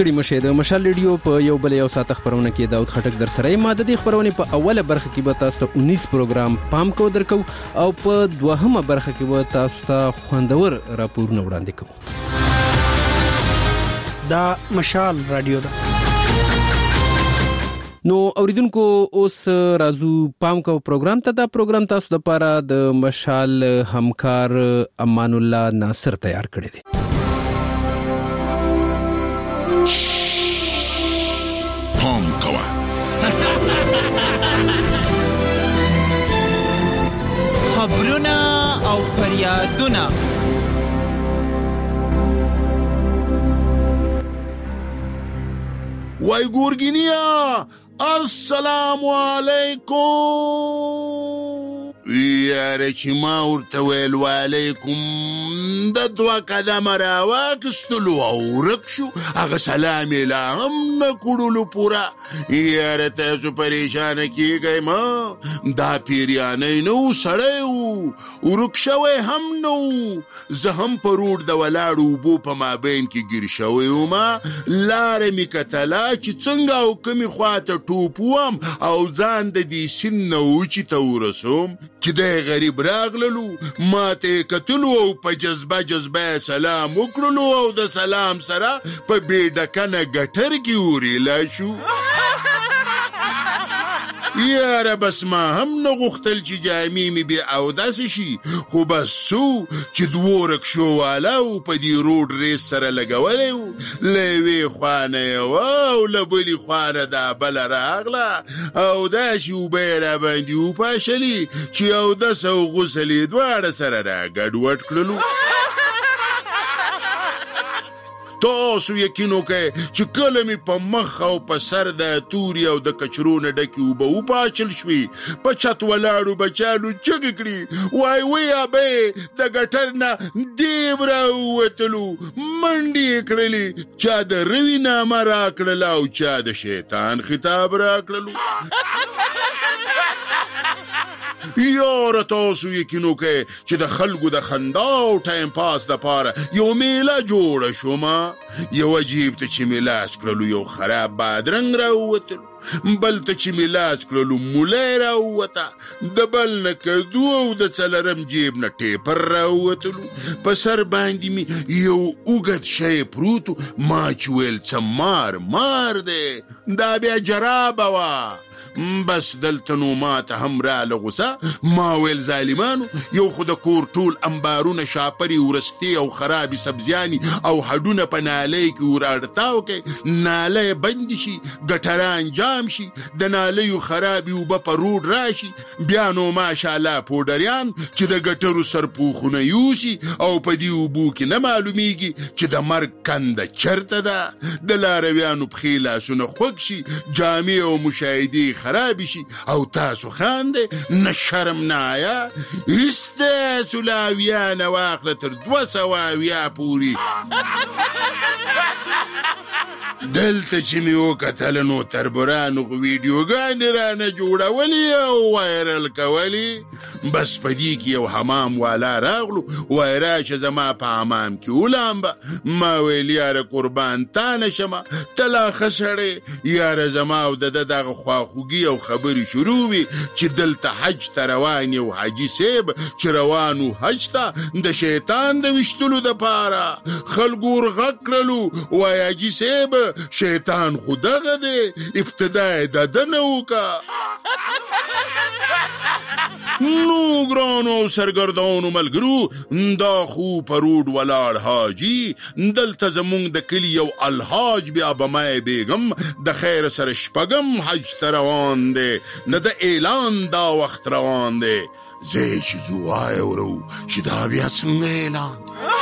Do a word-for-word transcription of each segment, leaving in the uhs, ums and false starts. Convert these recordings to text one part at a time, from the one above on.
ستړي مشه د مشال ریډیو په یو بل یو ساعت خبرونه کې داود خټک در سره ما د دې خبرونه په اوله برخه کې به تاسو ته انیس پروګرام پام کو درکو او په دوهمه برخه کې به تاسو ته خوندور راپورونه وړاندې کوو. دا مشال رادیو ده. نو اوریدونکو اوس رازو پام کو پروګرام ته. دا پروګرام تاسو د لپاره د مشال همکار امان الله ناصر تیار کړی دی. پام کوه خبرونه او فریادونه وای ګورګینیا السلام علیکم. یاره چې ما ورته ویل وعلیکم د دوه قدمه راواکستلو او ورک شو، هغه سلام یې لا هم نه کړلو پوره. یاره تاسو پریشانه کیږئ مه، دا پیریانی نه و، سړی و، ورک شوی هم نه و. زه هم په روډ د ولاړو اوبو په مابین کې ګیر شوی ومه، لاره مې کتله چې څنګه او کومې خواته ټوپ وم او ځان د دې سیند نه وچې ته ورسوم چې دی غریب راغللو، ما ته یې کتلو او په جذبه جذبه سلام وکړلو او د سلام سره په بې ډکنه ګټر کې وریلا شو. یاره بس ما هم نه غوښتل چې جامې مې بې اوداسې شي، خو بس څو چې دوو رکشو والا و په دې روډ ریس سره لګولی و، له یوې خوا نه یوه او له بلې خوا نه دا بله راغله او داسې اوبه یې راباندې وپاشلې چې اودس او غسل یې دواړه سره راګډوډ کړلو. تاسو یقین وکئ چې کله مې په مخ او په سر د توري او د کچرو نه ډکې اوبه وپاشل شوې، په چت ولاړو بچانو چغې کړي، وای وی ابۍ د ګټر نه دیب راووتلو، منډې یې کړلې، چا د روي نامه راکړله او چا د شیطان خطاب راکړلو. یاره تاسو یقین وکئ چې د خلکو د خندا او ټایم پاس دپاره یو میله جوړه شومه. یو عجیب ته چې مې لاس کړلو یو خراب بادرنګ راووتلو، بل ته چې مې لاس کړلو مولی راووته، د بل نه کدو او د څلرم جیب نه ټیپر راووتلو، په سر باندې مې یو اوږد شی پروتو، ما چې ویل څه مار مار دی، دا بیا جرابه وه. بس دلته نو ما ته هم راله غوسه، ما ویل ظالمانو یو خو د کور ټول انبارونه شاپرې ورستې او خرابې سبزیانې او هډونه په نالۍ کې وراړتاو کړئ، ناله یې بندې شي، ګټران جام شي، د نالیو خرابې اوبه په روډ راشي، بیا نو ماشاءالله پوډریان چې د ګټرو سرپوښونه یوسي او په دې اوبو کې نه معلومیږي چې د مرګ کنده چرته ده، د لارویانو پښې لاسونه خوږ شي، جامې او مشاهدې خرابی شي او تاسو خانده نه شرم نه آیا، استاسو لاویا نه واخله تر دوه سوه اویا پورې. دلته چې مې وکتل نو تربورانو خو ویډیوګانې رانه جوړولې او وایرل کولې، بس په دې کې یو حمام والا راغلو، وایي راشه زما په حمام کې ولامبه. ما ویل یاره قربان تا نه شمه، ته لا ښه سړی، یاره زما او د ده دغه خواخوږي او خبرې شروع وي چې دلته حج ته روان یو حاجي صیب چې روان و حج ته د شیطان د ویشتلو دپاره، خلکو ورغږ کړلو، وایي حاجي صیب شیطان خو دغه دی، ابتدا یې د ده نه وکړه. نو ګرانو او سرګردانو ملګرو، دا خو په روډ ولاړ حاجي، دلته زمونږ د کلي یو الحاج بیا بمای بیګم د خیر سره شپږم حج ته روان دی، نه د اعلان دا وخت روان دی. زه چې زو واورو چې دا بیا څنګه اعلان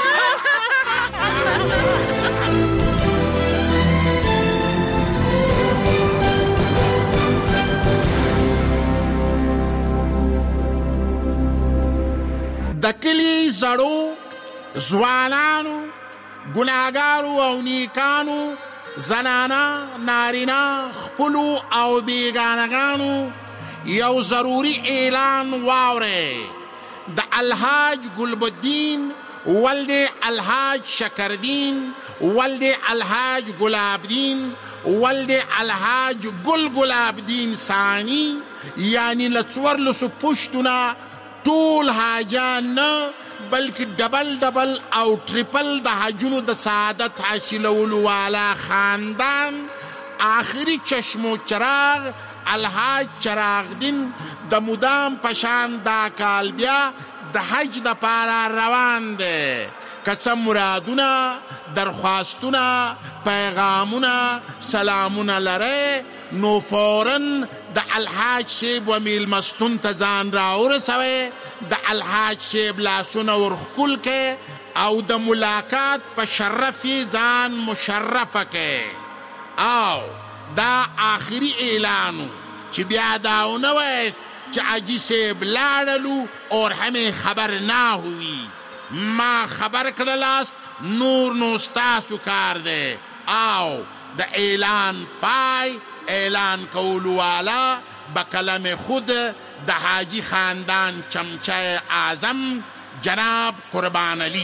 د کلي زړو ځوانانو ګناهګارو او نیکانو، زنانه نارینه خپلو او بیګانګانو یو ضروري اعلان واورئ. د الحاج ګلبدین ولد الحاج شکردین، ولد الحاج گلابدین، ولد الحاج گل گلابدین ثانی، یعنی لڅور لسو پشتونه ټول حاجان نه بلکې ډبل ډبل او ټریپل د حجونو د سعادت حاصلولو والا خاندان آخری چشم و چراغ الحاج چراغ دین د مدام پشان دا کال بیا د حج د پاره روان دی. که څه مرادونه، درخواستونه، پیغامونه، سلامونه لرئ نو فوراً د الحاج صاحب و میلمستون ته ځان راورسوئ، د الحاج صاحب لاسونه ورښکل کړئ او د ملاقات په شرف یې ځان مشرفه کړئ. او دا آخری اعلانو چې بیا دا ونه وایست چې حاجي صاحب لاړلو اور همې خبر نه ہوئی. ما خبر کړلاست نور نو ستاسو کار دی. او د اعلان پای اعلان کولو والا به کلم خود د حاجی خاندان چمچه اعظم جناب قربان علی.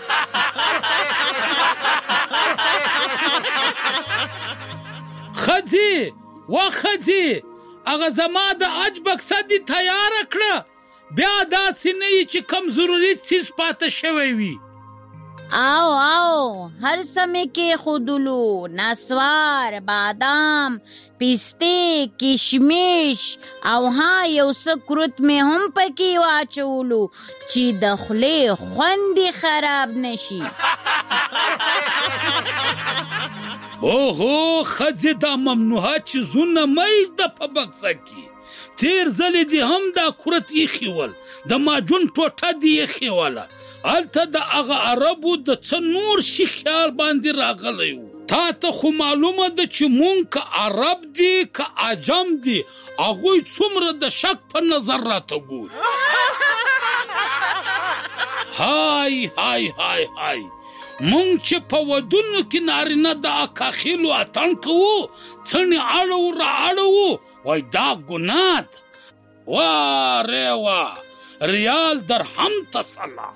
خځې و خځې هغه زما د حج بکسه دې تیاره کړه، بیا داسې نه یي چې کم ضروري څیز پاته شوی وي. آو آو هر سمې کې خودلو، نسوار، بادام، پیسته، کشمش او ها یو څه کروت مې هم پکې واچولو چې د خولې خوند خراب نشي. اوهو خځې دا ممنوعه چیزونه مه ایږده په بکسه کې. تیر ځلې دې هم دا کورت ایښي ول، د ماجون ټوټه دې ایښې وله، هلته د هغه عربو د څه نور شي خیال باندې راغلی و. تا ته خو معلومه ده چې مونږ که عرب دي که عجم دي هغوی څومره د شک په نظر راته ګوري. های های های های مونږ چې په ودونو کې نارینه د اکاخیلو اتڼ کوو، څڼې اړو را اړو، وای دا ګناه ده. وا ریوا ریال درهم ته سلام.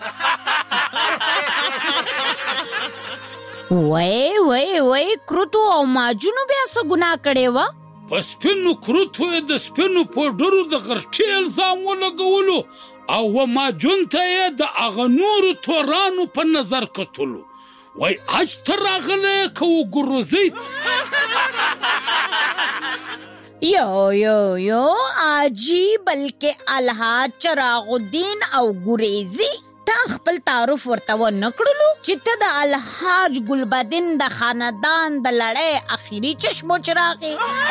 وای وای وای کروتو او ماجونو بیا څه ګناه کړې وه؟ په سپینو کروتو یې د سپینو پوډرو د غرټې الزام ولګولو او و ماجون ته یې د هغه نورو تورانو په نظر کتلو. وای حج ته راغلی که وګروزی. یو یو یو آجی بلکې الحاج چراغ الدین او ګریزی تا خپل تعارف ورته ونه کړلو چې ته د الحاج ګلبدین د خاندان د لړۍ اخیری چشم و چراغ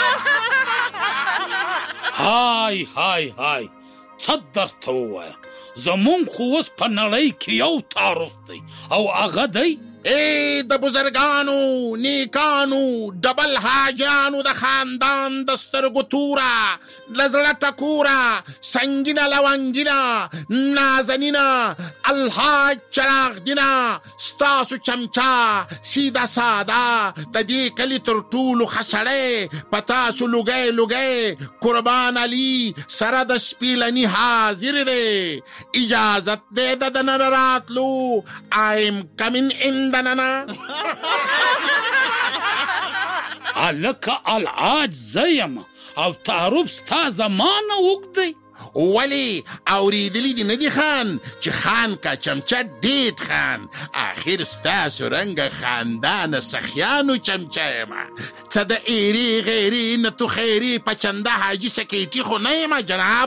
یې. های های های څه درته ووایم، زمونږ خو اوس په نړۍ کې یو تعارف دی او هغه دی ای د بزرگانو نیکانو ډبل حاجانو د خاندان د سترګو توره لزړه ټکوره سنګینه لونګینه نازنینه الحاج چراغ دینه ستاسو چمچا سیده ساده د دې کلي تر ټولو ښه سړی په تاسو لوګی لوګی قربان علي سره د سپیلني حاضر دی. اجازت دی د دننه راتلو. ایم کمین ان دننه. هلکه الحاج زه یم او تعارف ستا زمانه اوږد دی. ولی اوریدلی دی ندی خان چې خان کا چمچه ډیټ خان آخر ستاسو رنګ خاندان سخیانو چمچه یما څه د ایری غیری نه تو خیری پچنده حاجی سکیټي خو نه یما جناب.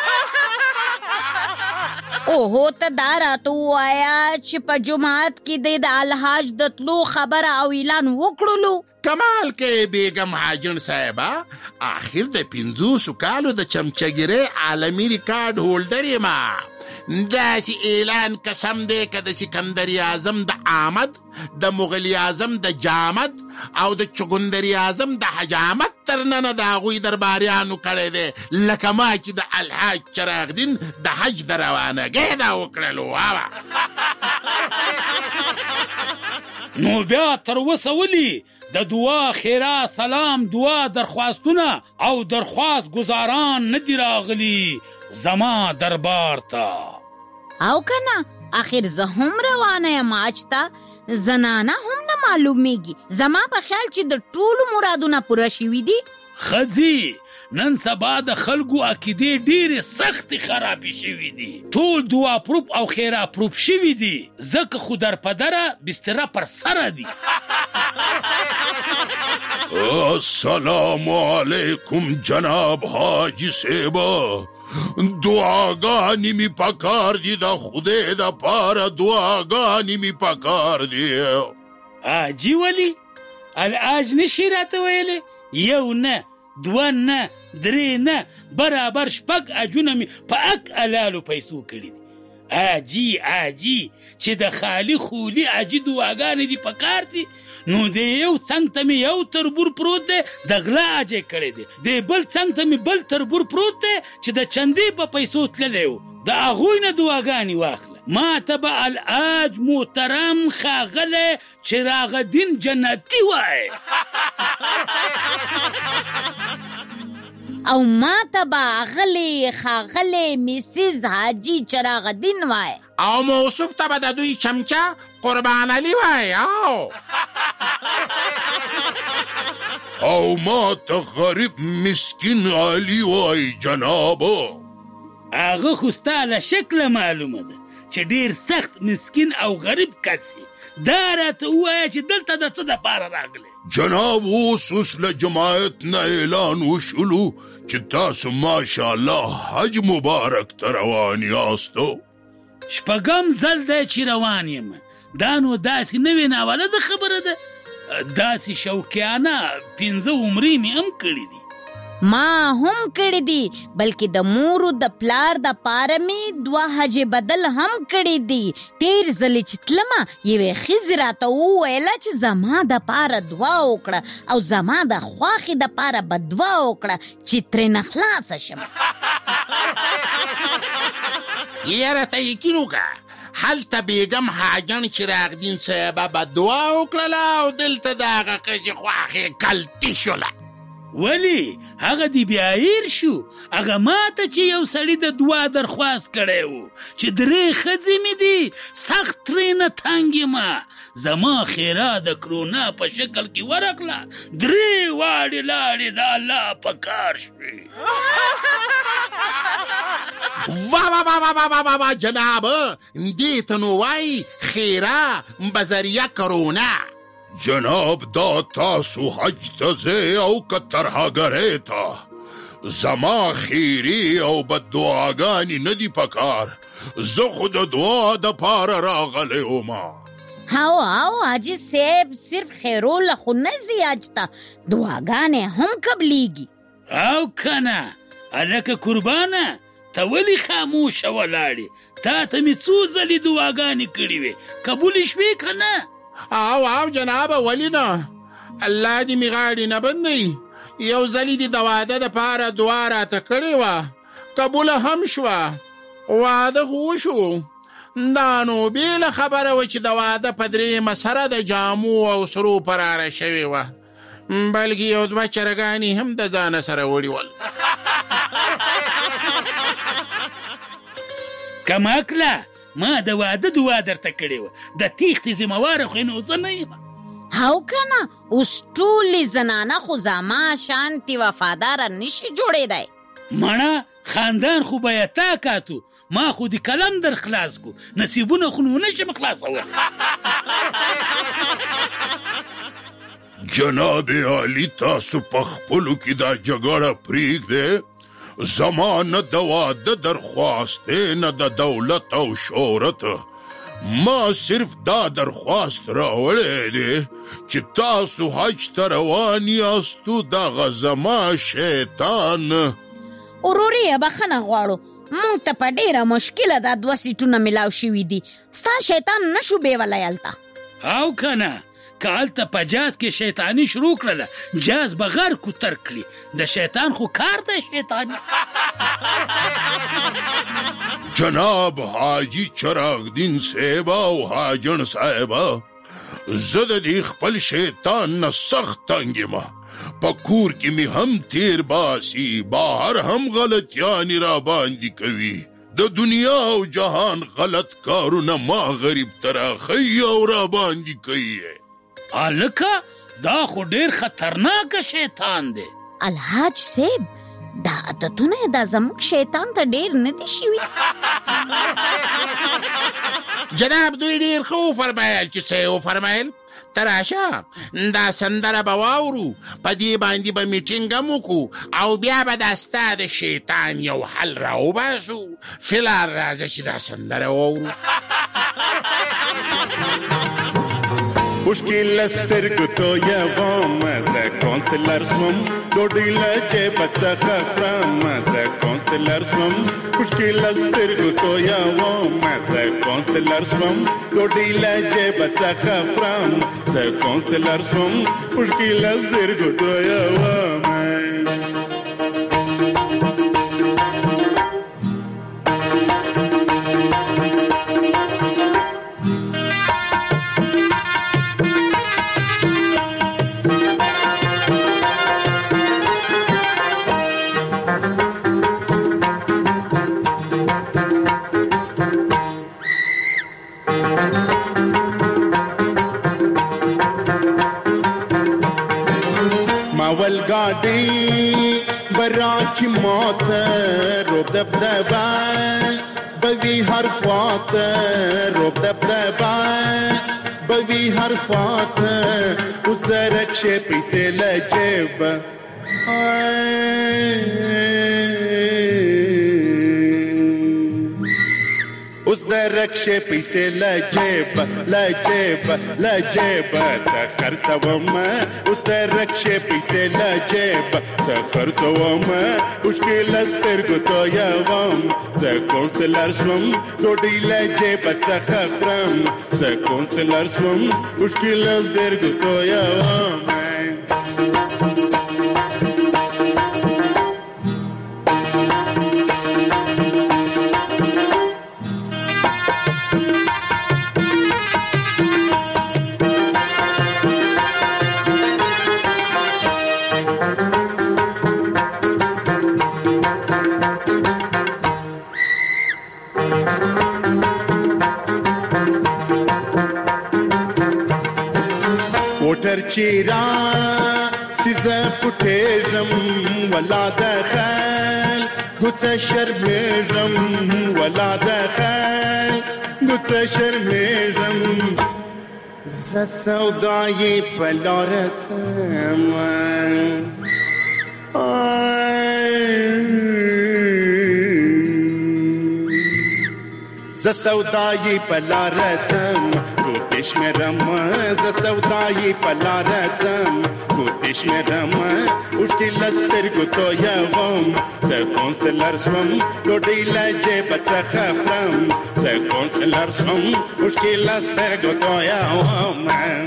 اوهو ته دا راته ووایه چې په جماعت کې د الحاج د تلو خبره او اعلان وکړلو. کمال کې بیگم حاجن صاحبه آخر د پنځوسو کالو د چمچګیرۍ عالمي ریکارډ هولډر یم. داسې اعلان قسم دی که د سکندر اعظم د آمد، د مغل اعظم د جامد او د چغندر اعظم د حجامت تر ننه د هغوی درباریانو کړی دی لکه ما چې د الحاج چراغ دین د حج د روانګۍ دا وکړلو. نو بیا تر اوسه ولي د دعا خیره سلام دعا درخواستونه او درخواست گزاران ندی راغلی زما دربار ته؟ او کنه آخر زه هم روانه یم حج ته، زنانه هم نه معلومیږي. زما په خیال چې د ټولو مرادونه پوره شوي دي. خزي نن سبا د خلکو عقیدې ډېرې سختې خرابې شوي دي، ټول دعا پروپ او خیرا پروپ شوي دي، ځکه خو در پدره بستره پر سره دي. السلام علیکم جناب حاجی صاحبا، دعاګانې می پکار دي، د خدای د پاره دعاګانې می پکار دي. حاجي ولي الحاج نشي راته ویلی؟ یو نه، دوه نه، درې نه، برابر شپږ حجونه مې په اک الالو پیسو کړي دي. حاجي حاجي چې د خالي خولي حاجي دعاګانې دي پکار دي، نو د یو څنګ ته مې یو تربور پروت دی د غلا حاجي کړی دی، د بل څنګ ته مې بل تربور پروت دی چې د چندې په پیسو تللی و، د هغوی نه دعاګانې واخله. ما ته به الحاج محترم ښاغلی چراغ الدین جنتي وایي، او ما ته به اغلی ښاغلی میسز حاجي چراغ الدین وایي، او موصوف ته به د دوی چمچه قربان علي وایي. او او ما ته غریب مسکین علي وایي جنابو. هغه خو ستا له شکله معلومه ده چې ډېر سخت مسکین او غریب کس یې. دا راته ووایه چې دلته د څه دپاره راغلی؟ جناب اوس اوس له جماعت نه اعلان وشولو چې تاسو ماشاءالله حج مبارک ته روان یاستو. شپږم ځل دی چې روان یم. دا نو داسې نوې ناولده خبره ده، داسې شوقیانه پنځه عمرې مې هم کړي دي. ما هم کړي دي، بلکې د مورو د پلار د پاره مې دوه حج بدل هم کړي دي. تیر ځلې چې تلمه یوې ښځې راته وویله چې زما د پاره دعا وکړه او زما د خواښې د پاره به دعا وکړه چې ترېنه خلاصه شم. یاره ته یقین وکړه هلته بیګم حاجن چراغ الدین صاحبه به دعا وکړله او دلته د هغه ښځې خواښې کلتي شوله. ولی هغه دی بیا هیر شو؟ هغه ماته چې یو سړي د دعا درخواست کړی و چې درې ښځې مې دي سخت ترېنه تنګ یمه، زما خیرا د کرونا په شکل کې ورغله، درې واړې لاړې د الله په کار شوې. وا وا وا وا وا وا وا جنابه، دې ته نو وایي خیرا بذریعه کرونا. جناب دا تاسو حج ته ځئ او که ترهګرۍ ته، زما خیري او بددعاګانې نه دي پکار، زه خو د دعا دپاره راغلی ومه. او او حاجي صاحب صرف خیروله خو نه ځي حج ته، دعاګانې هم قبلیږي. او که نه هلکه قربانه ته ولې خاموشه ولاړې؟ تا ته مې څو ځلې دعاګانې کړې وې، قبولې شوې که نه؟ او او جنابه ولې نه؟ الله دې مې غاړې نه بندوي. یو ځلې دې د واده دپاره دعا راته کړې وه، قبوله هم شوه، واده خو وشو. دا نو بېله خبره وه چې د واده په درېیمه سره د جامو او سرو پراره شوې وه، بلکې یو دوه چرګانې هم د ځانه سره وړي ول. کماکله ما د واده دعا درته کړې وه، د تیښتې ذمهواره خو نو زه نه یم. او که نه اوس ټولې زنانه خو زما شانتې وفاداره نشي جوړېدی. مړه خاندان خو به یې تا کاتو، ما خو د کلم در خلاص کو، نصیبونه خو نو نشم خلاصولی. جناب علی تاسو په خپلو کې دا جګړه پرېږدئ، زما نه د واده درخواست دی نه د دولت او شهرت، ما صرف دا درخواست راوړی دی چې تاسو حج ته روان یاستو، دغه زما شیطان. ورورې بخښنه غواړو، موږ ته په ډېره مشکله دا دوه سیټونه میلاو شوي دي، ستا شیطان نشو بیولی هلته. او که نه که هلته په جاز کې شیطاني شروع کړله، جاز به غر کوتر کړي، د شیطان خو کار دی شیطاني. جناب حاجی چراغ الدین صاحبه او حاجن صاحبه، زه د دې خپل شیطان نه سخت تنګ یم. په کور کې مې هم تیر باسي، بهر هم غلطیانې را باندې کوي، د دنیا او جهان غلط کارونه ما غریب تراخی او را باندې کوي. الکه دا خو ډیر خطرناک شیطان دی. الحاج صاحب دا عادتونه دا زموږ شیطان ته ډیر نه دي شوي. جناب دوی ډیر خو فرمایل چې څه یې وفرمایل. تراشه دا سندره به واورو، په دې باندې به میټینګ هم وکړو او بیا به دا ستا د شیطان یو حل راوباسو. فلار راځه چې دا سندره واورو. مشکل سترګو تویوم زه کونسلر شوم، ډوډۍ له جیبه څخه خورم زه کونسلر شوم. مشکل سترګو تویوم زه کونسلر شوم، ډوډۍ له جیبه څخه خورم زه کونسلر شوم. مشکل سترګو تویوم. والگاڑی براکی موت روب دب دبای بوی هر خوات روب دب دبای بوی هر خوات اوس درکش پیسې لجیب اوس درکش پیسې لجیب لجیب لجیب ته خرڅوم. اوس درکش پیسې لجیب ته خرڅوم. مشکل سترګو تویوم زه کونسلر شوم، ډوډۍ له جیبه څخه خورم زه کونسلر شوم. مشکل سترګو تویوم. موټر چیرا سیزه پټېږم ولا د خیل ګوڅه شرمېږم ولا د خیل ګوڅه شرمېږم. زه سودایې په لاره تم زه سودایې په لاره تم کوتش مېرم. زه سودایې په لاره تم کوتش مېرم. مشکل سترګو تویوم زه کونسلر شوم، ډوډۍ له جیبه څخه خورم زه کونسلر شوم. مشکل سترګو تویوم.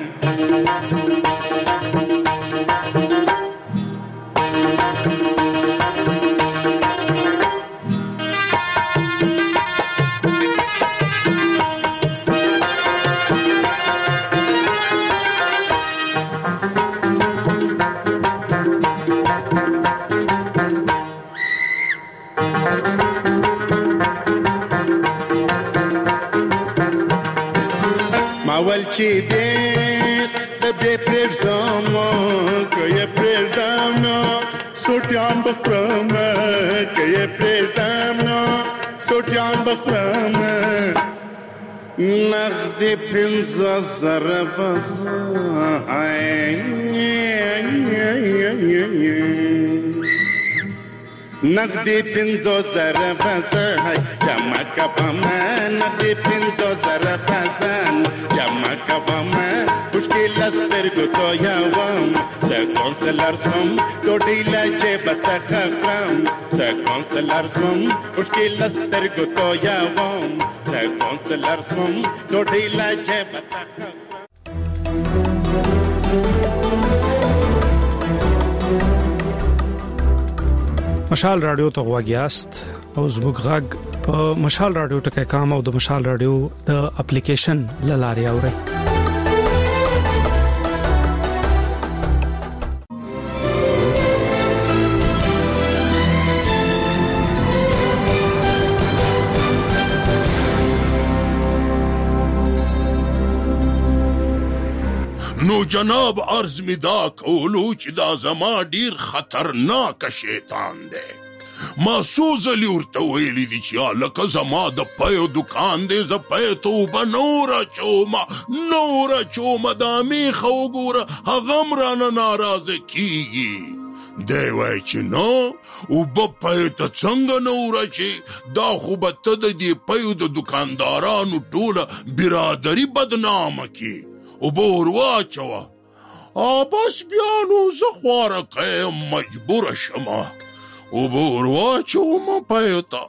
اول چې دې د دې پرېږدم که یې پرېږدم نو سوټیان به خورم که یې پرېږدم نو سوټیان به خورم. نغدې پنځه زره به نغدې پنځه زره به زه جمع کوم. نغدې پنځه زره به زه جمع کوم. مشکل سترګو تویوم زه کونسلر شوم، ډوډۍ له جیبه څخه خورم زه کونسلر شوم. مشکل سترګو تویوم زه کونسلر شوم، ډوډۍ له جیبه څخه. مشال رادیو ته غواګیاست او زموږ غږ په مشال رادیو ټکی کام او د مشال رادیو د اپلیکیشن لاري اوري. نو جناب عرض می دا کولو چې دا زما ډیر خطرناک شیطان دی. ما څو ځلې ورته ویلي دي چې هلکه زما د پیو دکان دی، زه پی ته اوبه نه ورچومه نه ورچومه، دا میخه وګوره هغه هم رانه ناراضه کیږي. دی وایي چې نه اوبه پی ته څنګه نه ورچې، دا خو به ته د دې پیو د دکاندارانو ټوله برادري بدنامه کړي، اوبه ور واچوه. بس بیا نو زه خوارقه یم، مجبوره شمه اوبه ور واچومه پیو ته.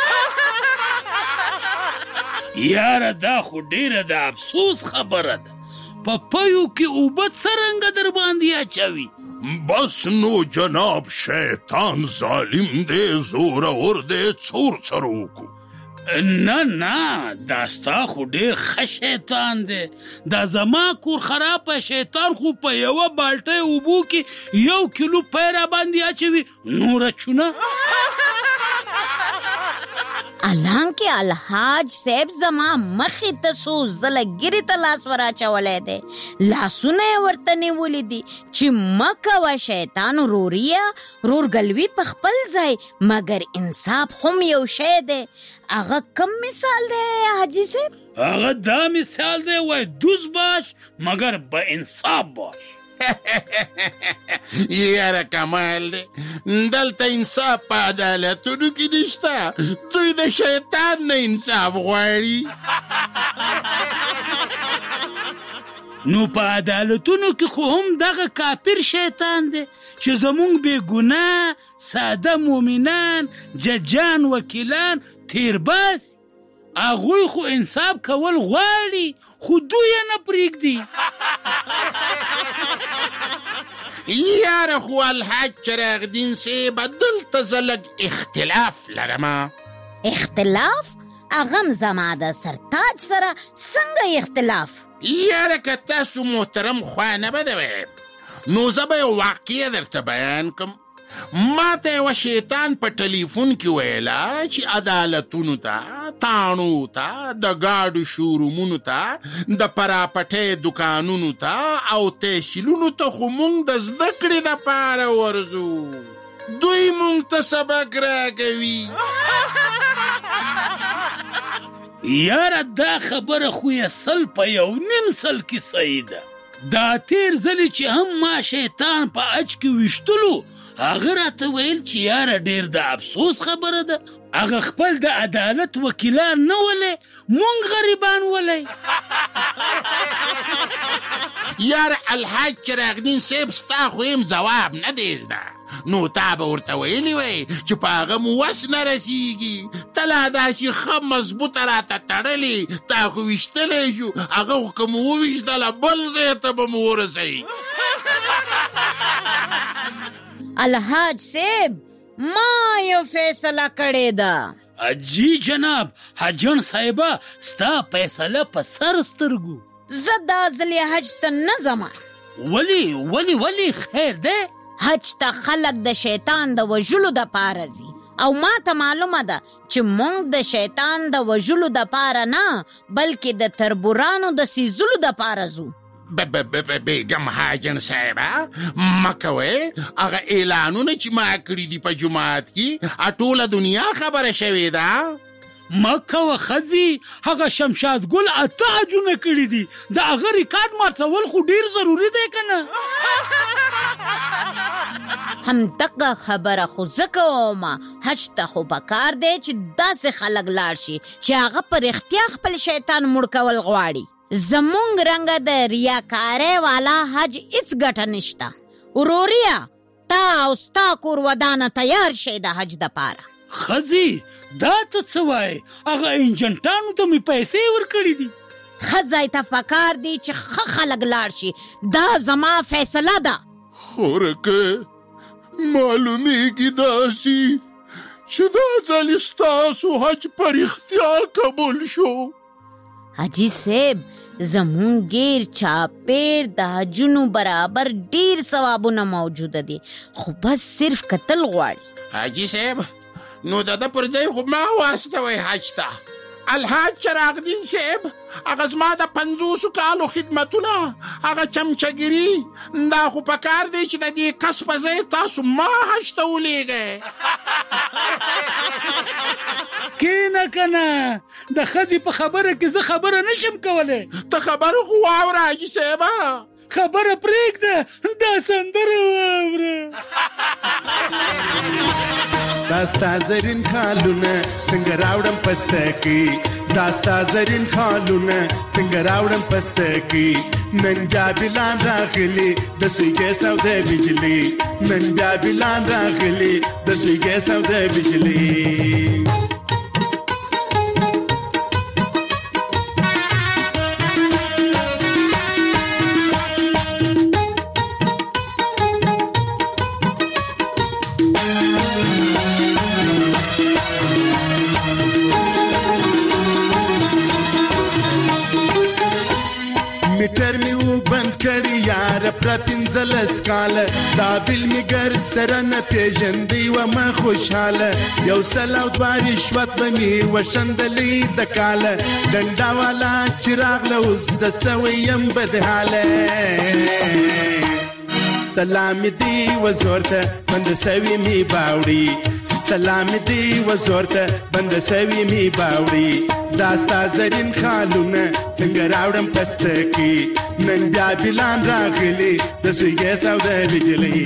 یاره دا خو ډیره د افسوس خبره ده، په پیو کې اوبه څرنګه در باندې اچوي؟ بس نو جناب شیطان ظالم دی، زورور دی، څور څر وکړو. نه نه دا ستا خو ډېر ښه شیطان دی، دا زما کور خرابه شیطان خو په یوه بالټۍ اوبو کې یو کیلو پی را باندې اچوي، نوره چونه. الانکه الحاج صاحب زما مخې ته څو ځله ګیرې ته لاس ور اچولی دی، لاسونه یې ورته نیولي دي چې مه کوه شیطان وروريه، رورګلوي په خپل ځای، مګر انصاف هم یو شی دی. هغه کم مثال دی حاجي صاحب؟ هغه دا مثال دی وای دوز باش مګر با انصاف باش. یاره کمال دی، دلته انصاف په عدالتونو کې نشته، دوی د شیطان نه انصاف غواړي. نو په عدالتونو کې خو هم دغه کافر شیطان دی چې زمونږ بې ګناه ساده مومنان ججان وکیلان تیر باسي، هغوی خو انصاف کول غواړي خو دوی یې نه پرېږدي. یاره خو الحاج چراغ دین صاحب دلته زه لږ اختلاف لرمه. اختلاف؟ هغه زما د سرتاج سره څنګه اختلاف؟ یاره که تاسو محترم خوا نه بدوئ نو زه به یو واقعه درته بیان کم. ما ته یوه شیطان په ټلیفون کې ویله چې عدالتونو ته، تاڼو ته، د ګاډو شورومونو ته، د پراپټۍ دکانونو ته او تحصیلونو ته خو مونږ د زده کړې دپاره ورځو، دوی مونږ ته سبق راکوي. یاره دا خبره خو یې سل په یو نیم سل کې صحیح ده. دا تیر ځلې چې هم ما شیطان په اچ کې ویشتلو، هغه راته ویل چې یاره ډېر د افسوس خبره ده، هغه خپل د عدالت وکیلان نه ولی، مونږ غریبان ولی. یاره الحاج چراغدین صاحب ستا خو یم ځواب نه دی زده، نو تا به ورته ویلي وی چې په هغه مو وس نه رسیږي، ته لا داسې ښه مضبوطه راته تړلې، تا خو ویشتلی شو، هغه خو که مو وویشتله بل ځای ته به مو ورسوي. الحاج صاحب ما یو فیصله کړې ده. جی جناب حجن صاحبه ستا فیصله په سر سترګو. زه دا ځلې حج ته نه ځم. ولی ولی ولی خیر ده؟ حج ته خلک د شیطان د وژلو دپاره ځي، او ما ته معلومه ده چې مونږ د شیطان د وژلو دپاره نه بلکې د تربورانو د سیزلو دپاره ځو. بیګم حاجن صاحبه مه کوئ، هغه اعلانونه چې ما کړي دي په جومات کې ټوله دنیا خبره شوې ده. مه کوه ښځې، هغه شمشاد ګل اته حجونه کړي دي، د هغه ریکارډ ماتول خو ډېر ضروري دی که نه؟ همدغه خبره خو زه کوم، حج ته خو پکار دی چې داسې خلک لاړ شي چې هغه په رښتیا خپل شیطان مړ کول غواړي. زمونږ رنګه د ریاکارۍ والا حج هیڅ ګټه نشته. وروریا تا او ستا کور ودانه تیار شئ د حج دپاره. ښځې دا ته څه وایې؟ هغه ایجنټانو ته مې پیسې ورکړي دي. ښه ځای ته پکار دی چې ښه خلک لاړ شي، دا زما فیصله ده. خورکه معلومیږي داسې چې دا ځل ستاسو حج په رښتیا قبول شو. حاجي صاحب زمونږ ګیر چاپیر د حجونو برابر ډیر ثوابونه موجوده دي، خو بس صرف کتل غواړي. حاجي صاحب نو د ده پر ځای خو ما واستوئ حج ته. الحاج چراغ دین صاحب هغه زما د پنځوسو کالو خدمتونه هغه چمچګري دا خو پکار دی چې د دې کس په ځای تاسو ما حج ته ولیږئ کینه کنه د ښځې په خبره کې زه خبره نشم کولی ته خبره خو واوره حاجي صاحبه خبره پرېږده دا سندره واوره دا ستا زرین خالونه څنګه راوړم پستکي دا ستا زرین خالونه څنګه راوړم پستکي نن بیا بلان راغلي د سوی ګیس او د بجلي نن بیا بلان راغلي د سوی ګیس او د بجلي میټر می و بند کړی یار پرپینځلس کال دا بل می ګر سره نه پیژندې و ما خوشاله یو سل او دوه رشوت به می وشندلې د کاله ډنډا والا چراغ له اوس د سویم بدحاله سلام دی وزورته بند سوي می باوړي سلام دی وزورته بند سوي می باوړي داستا زرین خالونه څنګه راوړم پستکي نن بیا بلان راغلي د سوی ګیس او د بجلي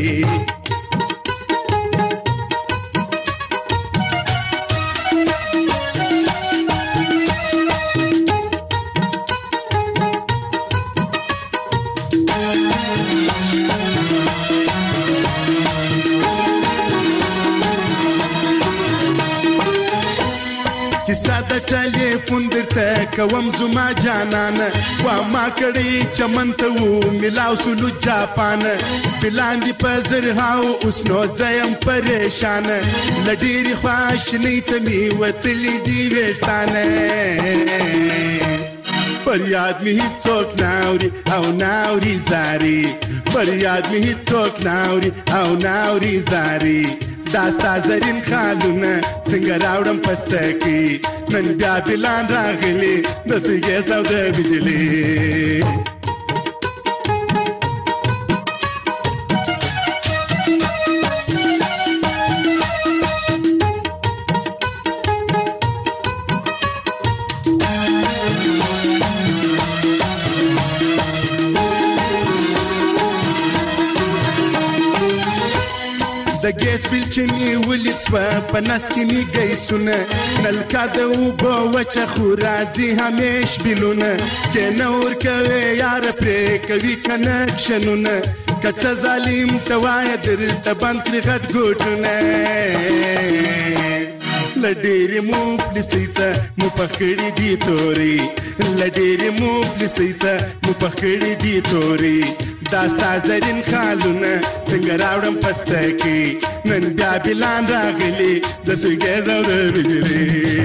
کیسه د ټلیفون درته کوم زما جانان وا ما کړی چمن ته و ملاو سلو جاپان بلان دی پزر هاو اوس نو زیم پریشان لډيري خواشنی ته می وتلی دی وشتانه فریاد می هیڅوک ناوري او ناوري زاري فریاد می هیڅوک ناوري او ناوري زاري داستا زرین خالونه څنګه راوړم پستکي نن بیا بلان راغلي د سوی ګیس او د بجلي د ګیس بل چې می ولسوه په نس کې می ګیسونه نلکا د اوبه وچه خو راځي همیش بلونه کې نه ورکوي یار پرې کوي کنکشنونه که څه ظالم ته وایه درته بند کړي غټ ګوټونه لډيري مفلسي ته مو پکړې دي توري لډيري مفلسي ته مو پکړې دي توري داستا زرین خالونه څنګه راوړم پستکي نن بیا بلان راغلي د سوی ګیس او د بجلي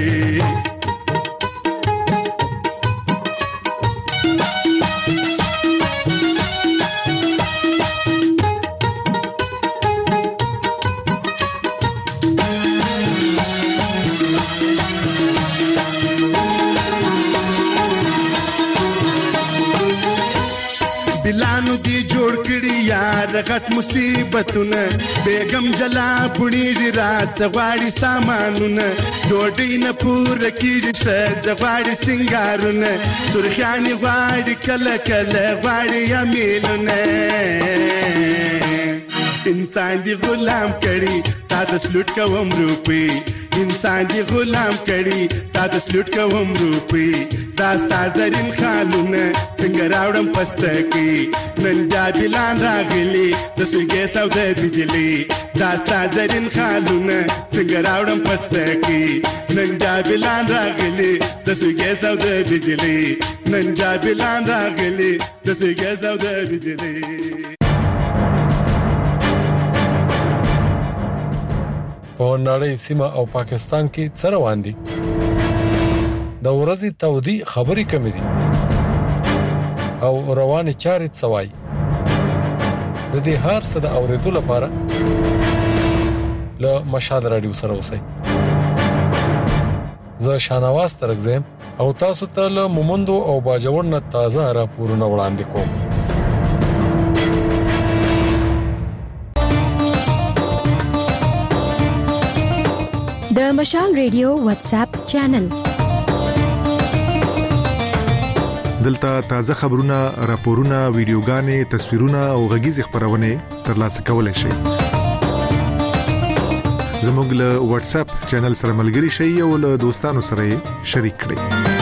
بلانو دی جوړ کړی یار غټ مصیبتونه بیگم جلا پړی رات غواړي سامانونه ډوډۍ نه پوره کیږي شه غواړي سنگارونه سرخیانی غواړي کله کله غواړي امیلونه انسان دی غلام کړي تا د سلوټ کوم روپي انسان دی غلام کړي تا د سلوټ کوم روپي داستا زرین خالونه څنګه راوړم پستکي نن بیا بلان راغلي د سوی ګیس او د بجلي داستا زرین خالونه څنګه راوړم پستکي نن بیا بلان راغلي د سوی ګیس او د بجلي نن بیا بلان راغلي د سوی ګیس او د بجلي په نړۍ سیمه او پاکستان کې څه روان دي د ورځې تودي خبرې کمې دي او روانې چارې څوای د دې هر څه د اوریدو لپاره له مشال رادیو سره اوسئ زه زه شانواز ترغزم او تاسو ته له مومندو او باجوړ نه تازه راپورونه وړاندې کوم. د مشال ریډیو واتس اپ چینل دلته تازه خبرونه، راپورونه، ویډیوګانې، تصویرونه او غږیز خبرونه ترلاسه کولای شئ. زموږ له واتس اپ چینل سره ملګري شئ او له دوستانو سره شریک کړئ.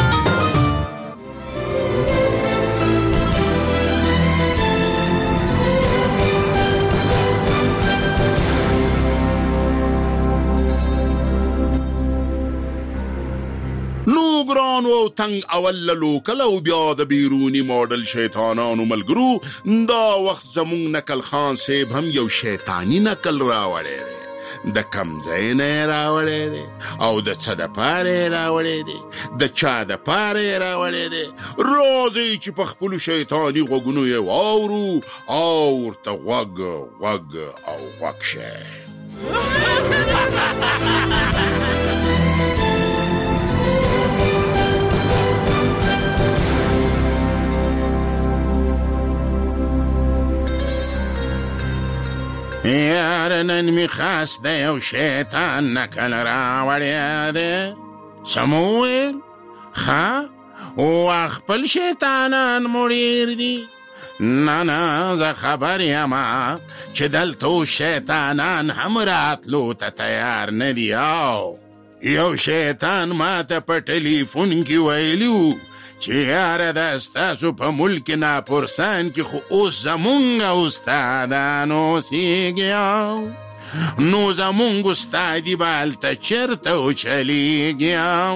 او تنگ اول لوکل او بیا د بیرونی ماډل شیطانانو ملګرو دا وخت زمون نکل خان صاحب هم یو شیطانی نکل راوړی دی. د کمزې نه راوړی دی او د څه د پاره راوړی دی، د چا د پاره راوړی دی. راځي چې په خپل شیطانی غوګونو یې واورو او ورته غوګ غوګ او غوګ شه. یار نن می خواست یو شیطان نکل راوړی دی. سمویل ښه او خپل شیطانان مړیر دي. نه نه زه خبر یما چې دلته شیطانان هم راتلو ته تیار نه دي. او یو شیطان ما ته په ټلیفون کې ویلي چې یاره دا ستاسو په ملک ناپرسان کې خو اوس زمونږ استادان اوسیږي، نو زمونږ استادي به هلته چېرته وچلیږي.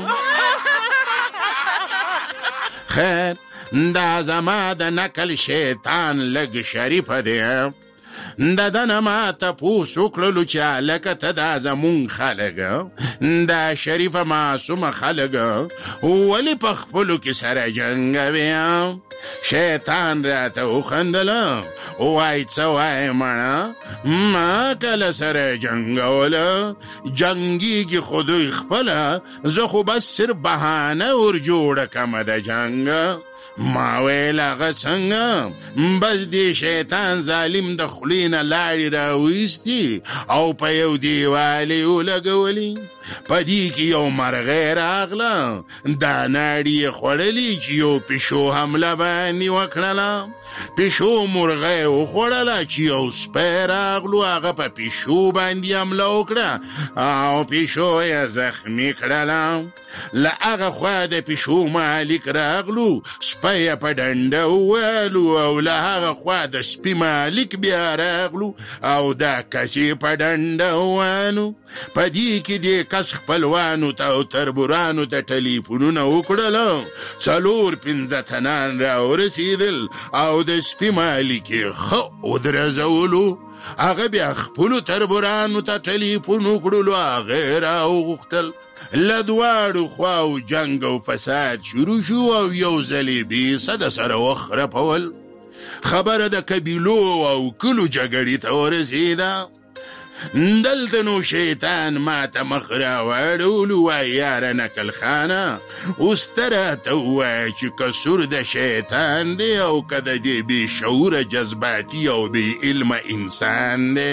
خیر دا زما د نکل شیطان لږ شریفه دی. د دنه ما تپوس وکړلو چې هلکه ته دا زمونږ خلک دا شریفه معصومه خلک ولې په خپلو کې سره جنګوي؟ شیطان راته وخندله وایي څه وایې مړه ما کله سره جنګوله، جنګیږي خو دوی خپله، زه خو بس صرف بهانه ور جوړه کمه د جنګ. ما ویل هغه څنګه؟ بس دی شیطان ظالم د خولې نه لاړې راویستي او په یو دیوال یې ولګولي. په دې کې یو مرغۍ راغله، دا ناړې یې خوړلې چې یو پیشو حمله باندې وکړله. پیشو مرغۍ وخوړله چې یو سپی راغلو هغه په پیشو باندې حمله وکړه او پیشو یې زخمي کړله. له هغه خوا د پیشو مالک راغلو، سپی یې په ډنډه وویلو او له هغه خوا د سپي مالک بیا راغلو او دا کس یې په ډنډه وویلو. په دې کې دې کس خپلوانو ته او تربورانو ته ټلیفونونه وکړله، څلور پنځه تنان راورسېدل او د سپي مالک یې ښه ودرځولو. هغه بیا خپلو تربورانو ته ټلیفون وکړلو، هغه یې راوغوښتل. له دواړو خواو جنګ او فساد شروع شو او یو ځل یې بیسه د سره وخرپول. خبره د قبیلو او کلو جګړې ته ورسېده. دلته نو شیطان ما ته مخ راواړولو، وایي یاره نکل خانه اوس ته راته ووایه چې قصور د شیطان دی او که د دې بې شعوره جذباتي او بې علمه انسان دی.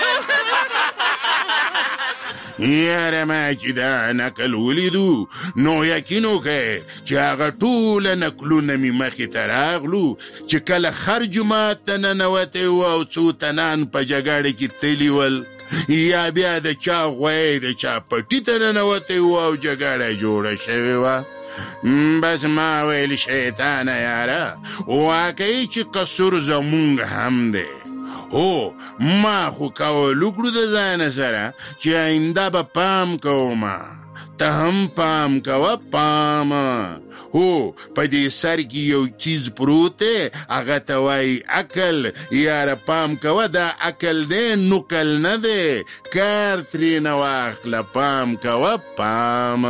یاره ما چې دا نکل ولیدو نو یقین وکړئ چې هغه ټوله نکلونه مې مخې ته راغلو چې کله خر جومات ته ننوتی و او څو تنان په جګړه کې تلي ول، یا بیا د چا غوی د چا پټي ته ننوتی و او جګړه جوړه شوې وه. بس ما ویل شیطانه یاره واقعي چې قصور زمونږ هم دی. هو ما خو کول وکړو د ځانه سره چې آینده به پام کومه، ته هم پام کوه پام. هو په دې سر کې یو چیز پروت دی هغه ته وایي عقل. یاره پام کوه دا عقل دی نقل نه دی، کار ترېنه واخله پام کوه پام.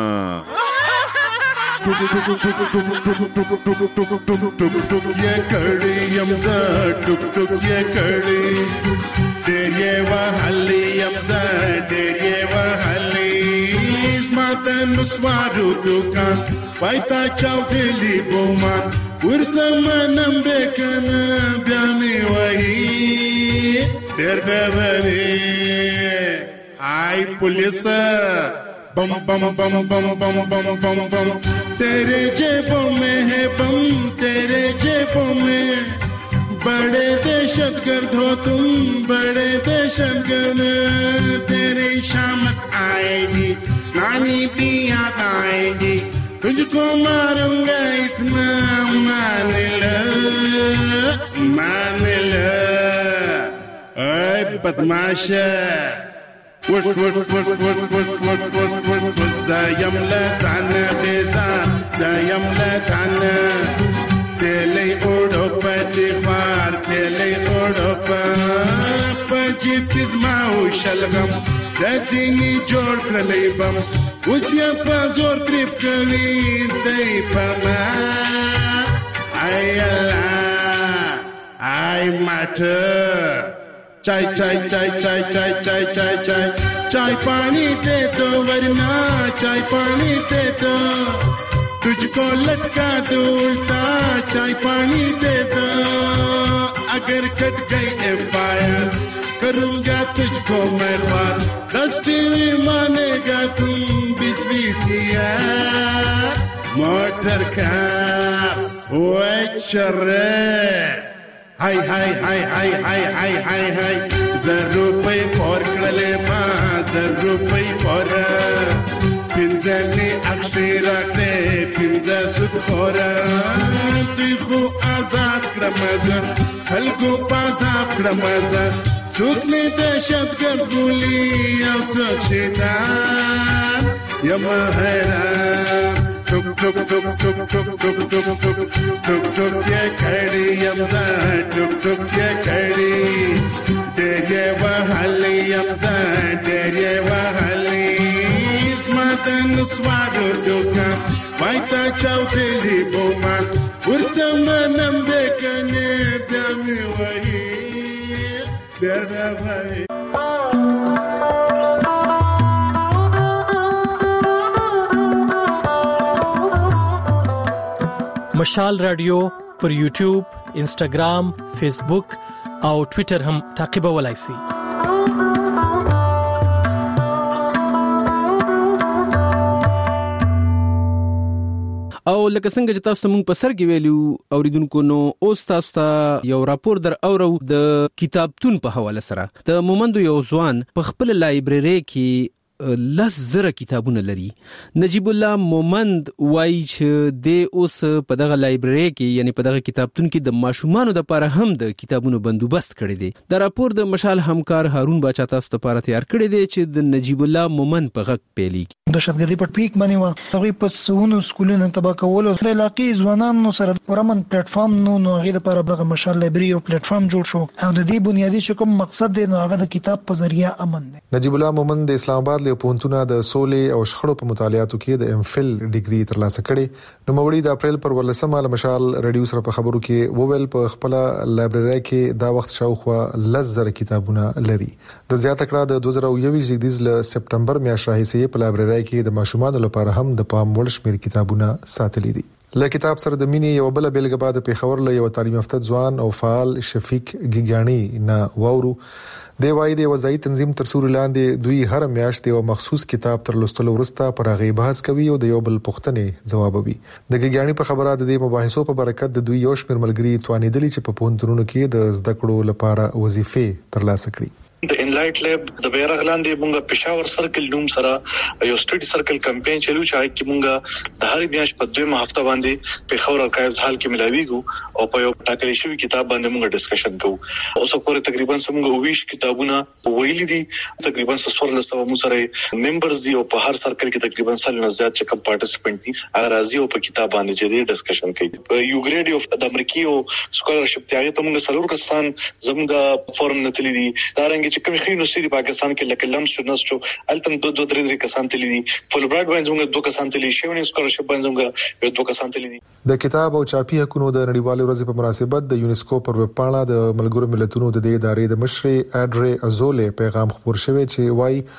ये कड़ी यमजा टुक टुक ये कड़ी डेरिये वहली यमजा डेरिये वहली इसमा د نسوارو دوکان پایتا چاودلی بومان ورته منم بکنه بیا می وایي ډېر ډېر آی पुलिस बम बम बम बम बम बम बम बम तेरे जेबों में है बम तेरे जेबों में बड़े दहशतगर्द हो तुम बड़े दहशतगर्द तेरी शामत आएगी नानी भी याद आएगी तुझको मारूंगा इतना मान लो मान लो ओए बदमाश وش وش وش وش وش وش وش وش وش زایم لتانا بیزا زایم لتانا تیلی اوڑو پا دیخوار تیلی اوڑو پا پا جیب کزماو شلغم دادینی جوڑ کرلی بم اسیا پا زور تریب کوی دی پا ما ای اللہ ای ماتا चाय चाय चाय चाय चाय चाय चाय चाय चाय पानी दे दो वरना चाय पानी दे दो तुझको लटका दो उल्टा चाय पानी दे दो अगर कट गई एफ आई आर करूंगा तुझको मैं बात दस टीवी मानेगा तुम बीस बीस मोटर का वो चर्रे हाय हाय हाय हाय हाय हाय हाय हाय जरूपै पोर कळले मा जरूपै पोर पिंजनी अक्षराकडे पिंज सुखोर तुखो आजाद क्रमज खलगो पासा क्रमज चुकले दहशतगर्द गोली औ शेतान यमहरा टुक टुक टुक टुक टुक टुक टुक टुक टुक टुक ये खड़ी यमजा टुक टुक ये खड़ी तेरे वहली यमजा तेरे वहली स्मातन स्वारो दुका वाइता चाउतेली बोमा उर्तमनम बेकने दमी वही तेरा भाई مشال رادیو پر یوټیوب، انسټاګرام، فیسبوک او ټوئیټر هم تعقیبولای شئ. او لکه څنګه چې تاسو موږ په سر کې ویلو اوریدونکو نو اوس تاسو ته یو راپور در اورو د کتابتون په حواله سره د مومندو یو ځوان په خپل لایبرری کې لس زره کتابونه لري. نجیب الله مومند وایي چې د اوس په دغه لایبرری کې یعنی په دغه کتابتون کې د ماشومانو د لپاره هم د کتابونو بندوبست کړی دی. دا راپور د مشال همکار هارون باچا تاسو ته لپاره تیار کړی دی چې د نجیب الله مومند په غږ پیلي. د شتګردي په پیک باندې و هغه په سونو سکولونو تبا کول د علاقې ځوانانو سره ورمن پلیټ فارم نو نو هغه لپاره دغه مشال لایبرری او پلیټ فارم جوړ شو او د دې بنیادی شکم مقصد دی نو هغه د کتاب په ذریعہ امن دی. نجیب الله مومند د اسلام آباد له پونتونه د سولې او شخړو په مطالعاتو کې د ام فل ډیګري ترلاسه کړي. نو مولوی د اپریل پر ولسمه له مشال رادیو سره په خبرو کې وویل په خپل لایبرری کې دا وخت شاوخوا لزر کتابونه لري. د زیاته کړه د دوه زره یوویشت زیږدیز له سپټمبر میاشتې راهیسې په لایبرری کې د ماشومانو لپاره هم د پام وړ شمېر کتابونه ساتلي دي. له کتاب سره د مینې یو بل بیلګه بعد په خبر له یو تعلیم یافته ځوان او فعال شفیق ګیګانی نه وورو دی وای دی وځي تنظیم تر سوري لاندې دوی هر میاشت یو مخصوص کتاب تر لوستلو وروسته پر هغه بحث کوي او د یو بل پوښتنې جوابوي. د ګیګانی په خبره د دې مباحثو په برکت د دوی یو شمېر ملګري توانیدلی چې په پونتونو کې د زده کړو لپاره وظیفې ترلاسه کړي. د انلایټ لاب د بیرغ لاندې مونږه پېښور سرکل نوم سره یو سټډي سرکل کمپاین چلو چې هغه کې مونږه د هر میاشت په دویمه هفته باندې پېښور ارکایوز هال کې ملاويږو او په یو ټاکلې شوی کتاب باندې مونږه ډسکشن کوو. اوس پورې تقریبا څنګه ویش کتابونه ویلي دي تقریبا څلور سوه مو سره ممبرز دي او په هر سرکل کې تقریبا سل نه زیات چې کوم پارټیسپینټ دي هغه راځي او په کتاب باندې چې ډسکشن کوي. یو ګریډ اف د امریکای او سکولرشپ ته ته مونږه سلور کسان زموږ فورم نتلی دي دا رنګ چې کوم خینو سری پاکستان کې لکه لمس شنستو التم دو دو درې درې کسان تللی دي فول براډ باندې موږ دوه کسان تللی شوی سکولرشپ باندې موږ دوه کسان تللی دي. د کتاب او چاپی حقوقو د نړیوالې ورځې په مناسبت د یونیسکو پر ویب پاڼه د ملګرو ملتونو د دې ادارې د مشر اډري ازولې پیغام خبر شوی چې وایي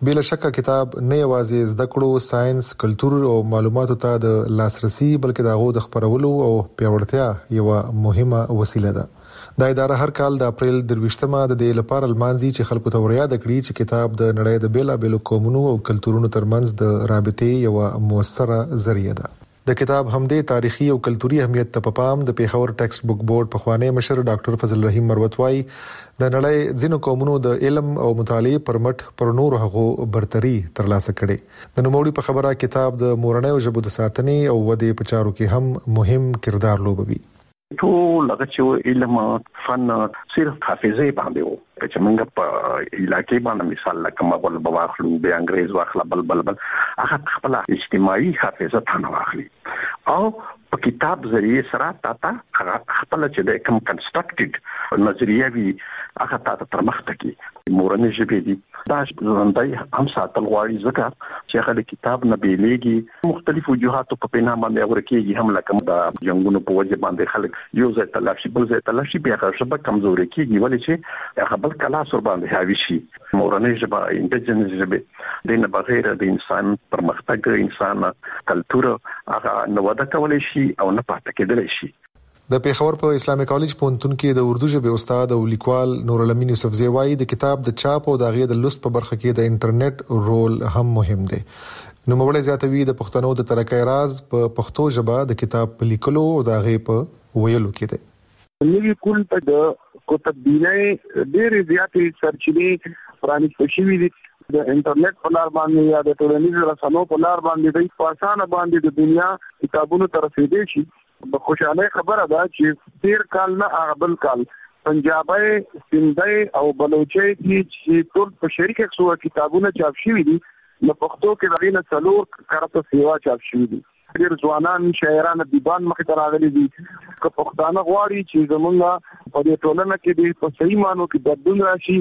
بل شک کتاب نه یوازې زده کړو ساينس کلچر او معلوماتو ته د لاسرسي بلکې د غو د خبرولو او پیاوړتیا یو مهمه وسیله ده. دا اداره هر کال د اپریل درويشتمه د دې لپاره لمانځي چې خلکو ته وریا د کړي چې کتاب د نړۍ د بیلا بیلو قومونو او کلچرونو ترمنځ د رابطې یو موثره ذریعہ ده. د کتاب همدې تاریخي او کلتوري اهمیت ته په پام د پیښور ټیکسټ بوک بورډ په خوانی مشر ډاکټر فضل رحیم مروت وايي د نړۍ ځینو قومونو د علم او مطالعه پر مټ پر نور هغو برتري ترلاسه کړي. د نوموړي په خبره کتاب د مورنۍ ژبو د ساتنې او ودې په چارو کې هم مهم کردار لوبوي. ټول هغه چې علم فن صرف حافظه باندې وو چې موږ په علاقې باندې مثال لکه مغول بواخلو به انګريز واخلا بل بل بل هغه خپل اجتماعي حافظه ثانه واخلي او په کتاب ذریعہ سره تاته خپل چې د کوم کنسټرکټډ نظریه وی هغه تاته ترمخته کی مورنۍ ژبه دي دا ژوندۍ هم ساتل غواړي ځکه چې هغه کتاب نه بیلېږي مختلف وجوهات په پینا باندې ورکیږي هم لکه د جنگونو په وجه باندې خلک یو ځای تلاشي بل ځای تلاشي بیا هغه ژبه کمزوري کیږي ولې چې هغه بل کلا سر باندې هاوي شي. مورنۍ ژبه انډیجنس ژبه د نه بغیر د انسان پرمختګ انسان کلچر هغه نو ودا کولای شي او نه پاتې کېدلی شي. د پیښور په اسلامي کالج پونتون کې د اردو ژبې استاد او لیکوال نور الامین یوسفزی وايي د کتاب د چاپ او د غي د لوست په برخه کې د انټرنیټ رول هم مهم دی. نو موږ زیاتوي د پښتنو د ترقۍ راز په پښتو ژبه د کتاب په لیکلو او د غي په ویلو کې دی. نوی کول په د کتابینه ډېر زیاتې سرچینې پرانیستل شوې دي د انټرنیټ په لار باندې یا د ټولنیزو رسنیو په لار باندې د په اسانه باندې د دنیا کتابونو ته رسیدي شي. د خوشاله خبره ده چې تیر کال نه اغبل کال پنجابي سندي او بلوچي چې ټول په شریک څو کتابونه چاپ شوي دي نو پښتو کې دغه نه څلور کارته سیوا چاپ شوي دي. ډېر ځوانان شاعران دیوان مخ ته راغلي دي که پښتانه غواړي چې زمونږ په دې ټولنه کې د په صحیح مانو کې بدلون راشي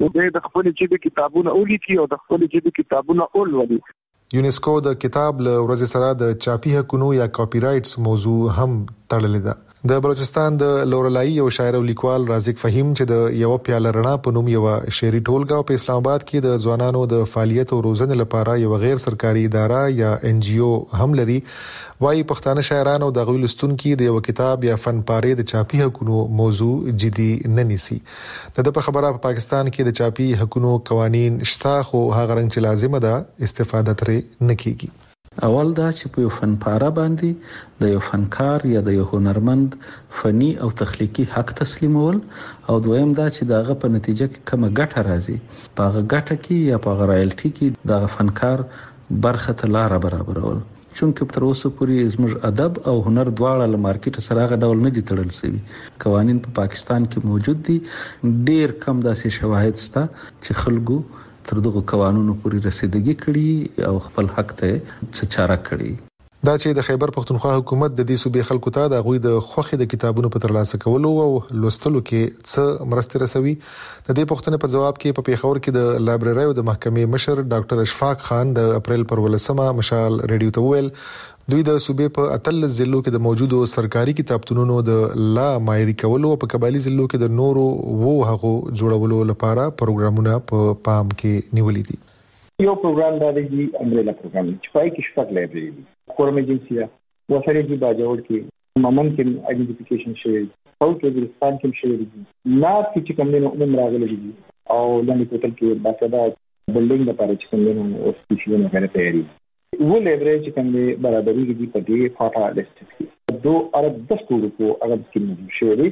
د خپل چې د کتابونو اولیکي او د خپل چې د کتابونو اولولي. یونیسکو د کتاب له ورځې سره د چاپی حقوقو یا کاپی رائټس موضوع هم تړلې ده. د بلوچستان د لورلای او شاعر او لیکوال رازق فهیم چې د یو پیاله رڼا په نوم یو شعري ټولګه په اسلام آباد کې د ځوانانو د فعالیت او روزنې لپاره یو غیر سرکاري اداره یا ان جی او هم لري. وايي پښتانه شاعرانو د غوی لستونکو د یو کتاب یا فن پاره د چاپی حقوقو موضوع جدي نه نیسي. د په خبره په پاکستان کې د چاپی حقوقو قوانين شته خو هغه رنګ چې لازمه ده استفاده ترې نه کیږي. اول دا چې په یو فن پاره باندې د یو فنکار یا د یو هنرمند فني او تخلیقي حق تسلیمول او دویم دا چې داغه په نتیجه کې کومه ګټه راځي په هغه ګټه کې یا په رایلټي کې د فنکار برخه ته لار برابرول. چونکه تر اوسه پورې زموږ ادب او هنر دواړه له مارکیټ سره هغه ډول نه دي تړل شوی. قوانين په پاکستان کې موجود دي ډیر کم داسې شواهد شته چې خلکو تر دغه قوانینو پورې رسیدګي کړي او خپل حق ته څه چاره کړي. دا چې د خیبر پختونخوا حکومت د دې صوبې خلکو ته د غوي د خوخي د کتابونو په ترلاسه کولو او لوستلو کې څه مرسته رسوي. د دې پوښتنې په جواب کې په پیښور کې د لایبرری او د محکمې مشر ډاکټر اشفاق خان د اپریل پر ولسمه مشال ریډیو ته ویل دوی د صوبې په اتل ضلعو کې د موجودو سرکاري کتابتونونو د لا مایری کولو او په قبایلی ضلعو کې د نورو وو هغو جوړولو لپاره پروګرامونه په پام کې نیولې دي. یو پروګرام دا دی امبریلا پروګرام چې پای کې شپږ لایبرری دي. کورم ایجنسی دا وسره دي باجوړ کې ممن کې آئیډنټیفیکیشن شوی او کې د ستان کې شوی دي نه چې کوم نه عمر راغلي دي او لاندې کوتل کې باقاعده بلډینګ لپاره چې کوم نه او سپیشل نه غره تیاری वो लेवरेज कंदे बराबरी की पदी फाटा लिस्ट की दो अरब दस करोड़ को अरब की मशहूरी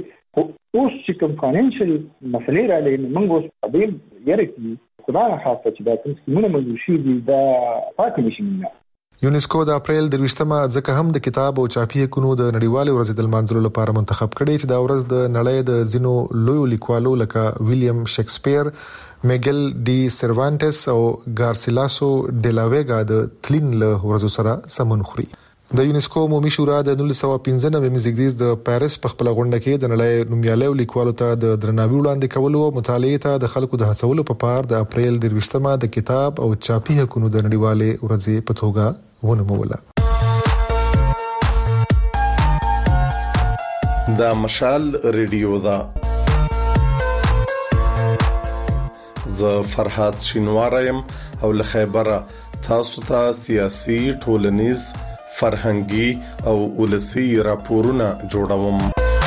उस चिकन फाइनेंशियल मसले रहे मंगोस अबे यार की खुदा खासा چې دا کوم څه موږ شي دا پاتې نشي. یونیسکو د اپریل د ویشتمه ځکه هم د کتاب او چاپی حقوقو د نړیوال ورځ د منځلو لپاره منتخب کړي چې دا ورځ د نړۍ د زینو لوی لیکوالو لکه ویلیام شکسپیر، میګل ډي سروانټس او ګارسیلاسو ډیلاویګا د تلین له ورځو سره سمون خوري. د یونیسکو عمومي شورا د نولس سوه پنځه نوي مزګریز د پاریس په خپل غونډه کې د نړۍ نومیالي لیکوالو ته د درناوي وړاندې کولو او مطالعه ته د خلکو د هڅولو په پار د اپریل د ویشتمه د کتاب او چاپی حقوقو د نړیوالې ورځې په توګه ونوموله. دا مشال ریډیو دا زه فرحات شینوارم او له خیبره تاسو ته سیاسي ټولنیز فرهنګي او ولسی راپورونه جوړوم.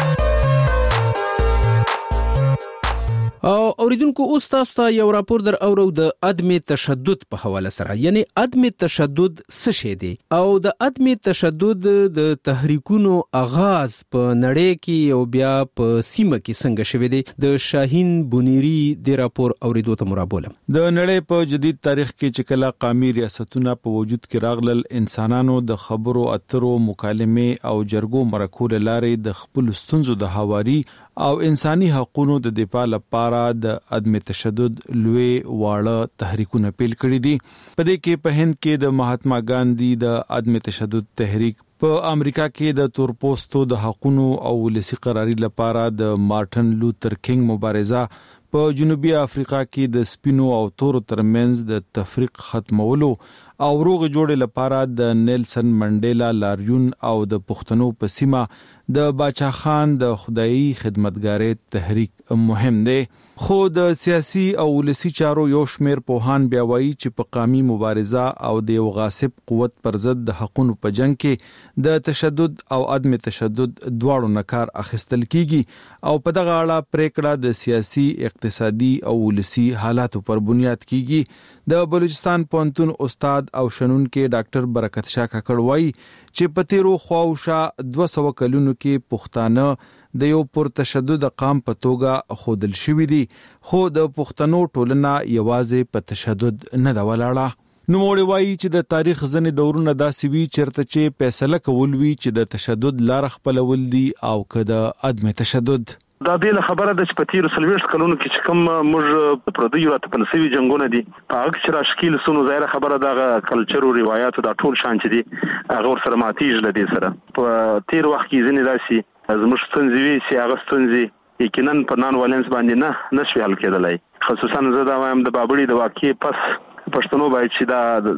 او اوریدونکو اوس تاسو ته یو راپور در اورو د عدم تشدد په حواله سره. یعنی عدم تشدد څه شی دی او د عدم تشدد د تحریکونو آغاز په نړۍ کې او بیا په سیمه کې څنګه شوی دی د شاهین بونیری د راپور اوریدو ته مرابولم. د نړۍ په جدید تاریخ کې چې کله قومي ریاستونه په وجود کې راغلل، انسانانو د خبرو اترو مکالمې او جرګو مرکو لارې د خپل ستونزو د حواري او انساني حقوقو د دفاع لپاره د عدم تشدد لوی واړه تحریکونه پیل کړی دي. په دې کې په هند کې د مهاتما ګاندھی د عدم تشدد تحریک، په امریکا کې د تورپوستو د حقوقو او ولسی قراری لپاره د مارټن لوتر کینګ مبارزه، په جنوبي افریقا کې د سپینو او تورو ترمنځ د تفریق ختمولو او روغ جوړ لپاره د نیلسن منډیلا لاریون او د پښتنو په سیمه د باچا خان د خدایي خدمتګارۍ تحریک مهم دی. خو د سیاسي او ولسی چارو یو شمیر پوهان بیا وایي چې په قومي مبارزه او د یو غاصب قوت پر ضد د حقوقو په جنگ کې د تشدد او عدم تشدد دواړو نه کار اخیستل کیږي او په دغه اړه پریکړه د سیاسي، اقتصادي او ولسی حالاتو پر بنیاد کیږي. د بلوچستان پوهنتون استاد او شنونکو ډاکټر برکت شاه کاکړ وایي چې په تیرو خواوشا دوه سوه کلونو کې پښتانه د یو پر تشدد قام په توګه خودل شوی دي، خو د پښتنو ټولنه یوازې په تشدد نه دا ولاړه. نو موږ وایي چې د تاریخ ځنې دورونه داسې وی چرته چې فیصله کول وی چې د تشدد لار خپلول دي او کده عدم تشدد. دا بیل خبره د چپتیر سلويشت کلونو کې چې کوم موږ پردیو راته پنسوي جنگونه دي په هغه چې راشکیل سونو ظاهر خبره د کلچر او روایت د ټول شان چې دي هغه ور سره ماتیج لدی سره په تیر وخت کې ځنې راشي زموږ ستونزې سی هغه ستونزې یقینا په نان ولنس باندې نه نشوي حل کېدلای. خصوصا زه دا وایم د بابړي د واقعي پس پښتنو باید چې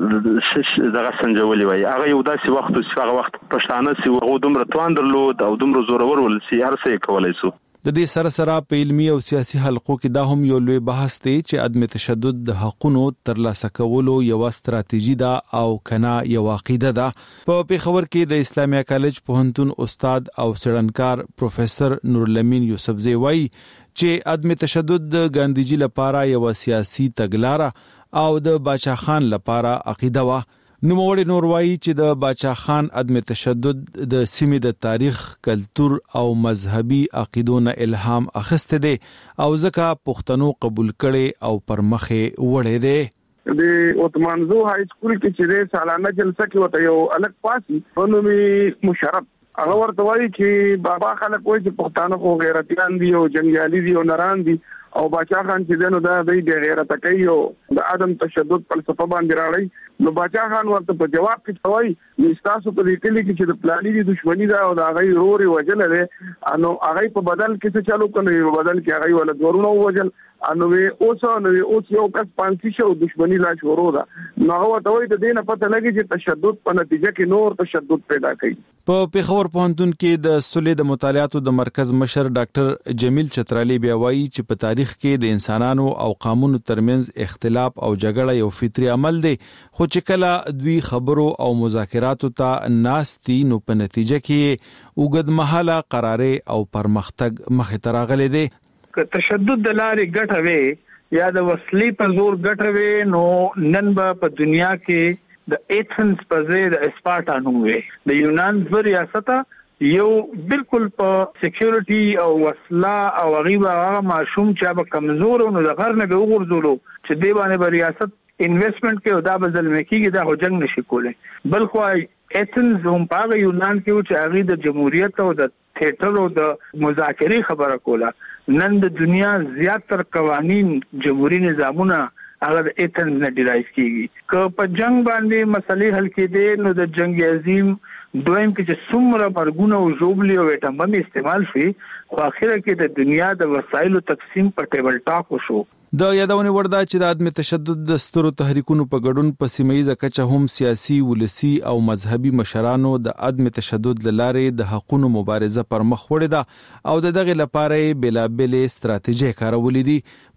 دا دغه سنجولي وي. هغه یو داسې وخت او هغه وخت پښتانه سی وغو دومره توان درلود او دومره زورور ول سی هر څه کولای سو. د دې سره سره په علمي او سیاسي حلقو کې دا هم یو لوی بحث دی چې عدم تشدد د حقوقو ترلاسه کولو یو ستراتیژي ده او کنا یو عقیده ده. په پیښور کې د اسلامیه کالج پوهنتون استاد او څېړنکار پروفیسور نورالامین یوسفزی وایي چې عدم تشدد د ګاندھیجي لپاره یو سیاسي تګلاره او د باچا خان لپاره عقیده و. نو موږ نور وایي چې د باچا خان عدم تشدد د سیمې د تاریخ، کلچر او مذهبي عقیدو نه الهام اخیسته دي او ځکه پښتنو قبول کړي او پر مخې وړي دي. د اوتمانزو های سکول کې چې سالانه جلسه کې وته یو الګ پاسي بنومي مشرف هغه ورته وایي چې بابا خلک وایي چې پښتانه خو غیرتيان دي او جنگیالي دي او نران دي او باچا خان چې دنو دا د غیرت کوي او د عدم تشدد فلسفه باندې راړي. نو باچا خان ورته په جواب کې وایي نستاسو په دې کلی کې چې د پلاني دي دښمنی دا او د هغه روري وجل لري نو هغه په بدل کې څه چالو کوي په بدل کې هغه ول ورونو وجل انو وی اوس نو اوس یو کس پانسی شو دښمنی لا شروع ده. نو هغه ته وایي د دې نه پته لګي چې تشدد په نتیجه کې نور تشدد پیدا کوي. په پیښور پوهنتون کې د سولې د مطالعاتو د مرکز مشر ډاکټر جمیل چترالی بیا وایي چې په تاریخ کې د انسانانو او قومونو ترمنځ اختلاف او جګړه یو فطري عمل دی، خو چې کله دوی خبرو او مذاکراتو ته ناستي نو په نتیجه کې اوږد مهاله قرارې او پرمختګ مخې ته راغلی دی. که تشدد د لارې ګټه وي یا د وسلې په زور ګټه وي نو نن به په دنیا کې د ایتھنز په ځای د اسپارټا نوم وي. د یونان د ریاست یو بالکل په سکیورټي او وسله او غیبه هغه ماشوم چې به کمزور نو د غر نه به وګرځولو چې دی باندې به ریاست انویسټمنٹ کې او دا بدل مکیږي دا هجنګ نشي کولای. بل خو ایتھنز هم په یونان کې چې هغه د جمهوریت او د تھیټر او د مذاکرې خبره کوله. نن د دنیا زیاتره قوانین جمهوریت نظامونه هغه د ایتھنز نه ډیرایو کیږي. که په جنگ باندې مسلې حل کېدې نو د جنگ عظیم دویم کې چې څومره مرګونه او ژوبلي او اټم بم استعمال شي خو اخره کې د دنیا د وسایلو تقسیم په ټیبل ټاک وشو. د یادونه وردا چې د عدم تشدد د سترو تحریکونو په ګډون په سیمایي کچه هم سیاسي، ولسی او مذهبي مشرانو د عدم تشدد لاره د حقوقو مبارزه پر مخ وړې ده او د دغه لپاره بلا بل ستراتیژي کارولې دي.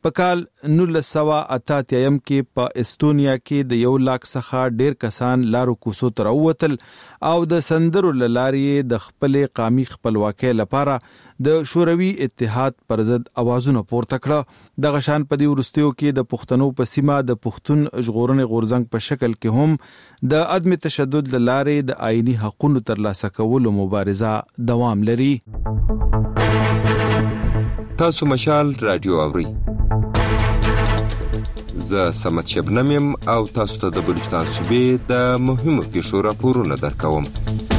په کال نولس سوه اته اتیا کې په استونیا کې د یو لاک څخه ډیر کسان لارو کوڅو ته راووتل او د سندرو له لارې د خپل قومي خپلواکۍ لپاره د شوروي اتحاد پر ضد اوازونه پورته کړه د غشان په دی ورستیو کې د پښتنو په سیمه د پښتون ژغورنې غورځنګ په شکل کې هم د عدم تشدد له لارې د آئینی حقوقو ترلاسه کولو مبارزه دوام لري. تاسو مشال رادیو اورئ. زه سمت شبنم یم او تاسو ته د بلوچستان صوبې د مهمو پیښو راپورونه درکوم.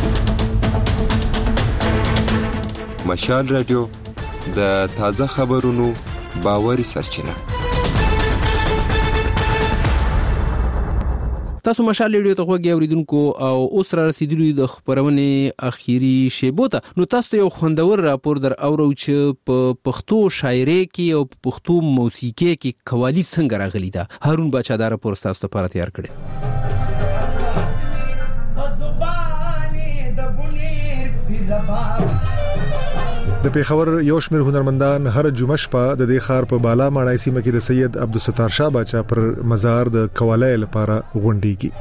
مشال رادیو د تازه خبرونو باوري سرچینه. تاسو مشال ریډیو ته غوږی اوریدونکو او اوس را رسیدلی د خبرونې اخیری شیبو ته. نو تاسو یو خوندور راپور در اورو چې په پښتو شاعرۍ کې او په پښتو موسیقۍ کې قوالی څنګه راغلي ده. هارون بچا دا راپور تاسو ته لپاره تیار کړی. د پیښور یو شمېر هنرمندان هر جمعه شپه د دې ښار په بالا ماڼۍ سیمه کې د سید عبدالستار شاه باچا پر مزار د قوالۍ لپاره غونډيږي.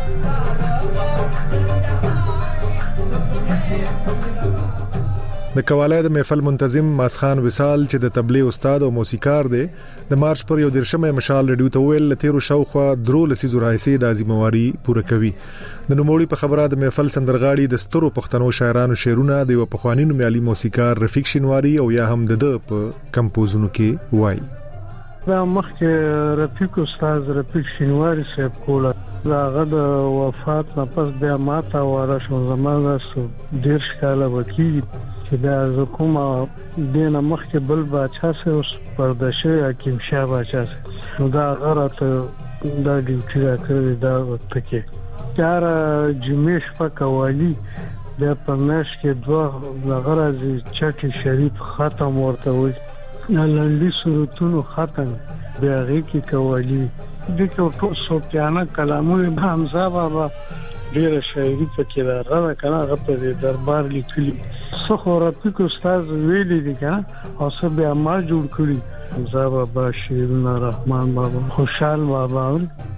د قوالۍ د محفل منتظم ماسخان وصال چې د تبلیغ استاد او موسیقار دی د مارچ پر یو درشمه مشال ریډیو ته ویل لتیرو شاوخوا درو لسیزو راځي د ازمواري پوره کوي. د نوموړي په خبره د محفل سندرغاړي د سترو پښتنو شاعرانو شعرونه د پخوانی نومیالي موسیقار رفیق شینواری او یا هم د په کمپوزونو کې وایي. دا مخکې رفیق استاد رفیق شینواری صاحب کوله داغه د وفات نه پس بیا ماته واره شو زمانه ډیر ښکاله وکړي چې دا زکوما دینه مخکې بل باچا سه اوس پردشه حکیم شاه باچا سه نو دا غره دا ډیوټي را کړی دا وخت کې چار جمیش په قوالی د پرمش کې دوه غرض چټي شریف ختم ورته وي لاندې صورتونو ختم بیا غي قوالی د کو سوپیانه کلامونه حمزه بابا ډیر شاعري پکې راغله کنه غته د دربار لیکلي څخه رفیق استاد ویلي دي کنه او څه بیا ما جوړ کړی حمزه بابا شیرین رحمان بابا خوشحال بابا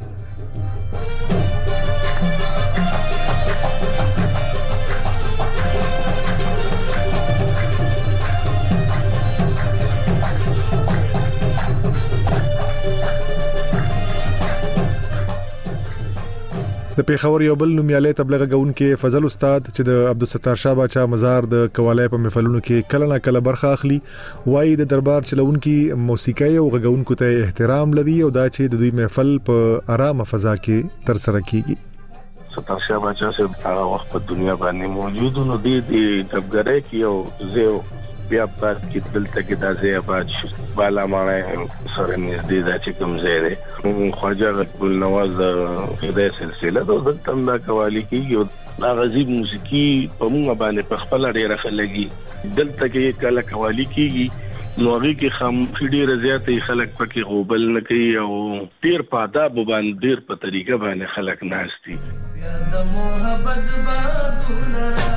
د پیښور یو بل نومیالي تبلیغ غونکي فضل استاد چې د عبدالستار شاه باچا مزار د قوالی په محفلونو کې کله نه کله برخه اخلي وایي د دربار چلونکي موسیقي او غونکو ته احترام لري او دا چې د دوی محفل په آرامه فضا کې تر سره کیږي. ستار شاه باچا سره هغه وخت په دنیا باندې موجود نو د دې دبګرای کې او زه بیا په کې دلته کې د ځای آباد شو بالا ماڼۍ سره نږدې د چې کوم ځای دی خواجه ګل نواز د سلسله د دلته د قوالی کې د غزيب موسیقي په موږ باندې په خپل ډیره خلګي دلته کې کله قوالی کېږي نو هغه کې خام ډیره زیاتې خلک پکې غوبل نه کوي او ډیر په آداب باندې ډیر په طریقه باندې خلک ناشتي د محبت بادونه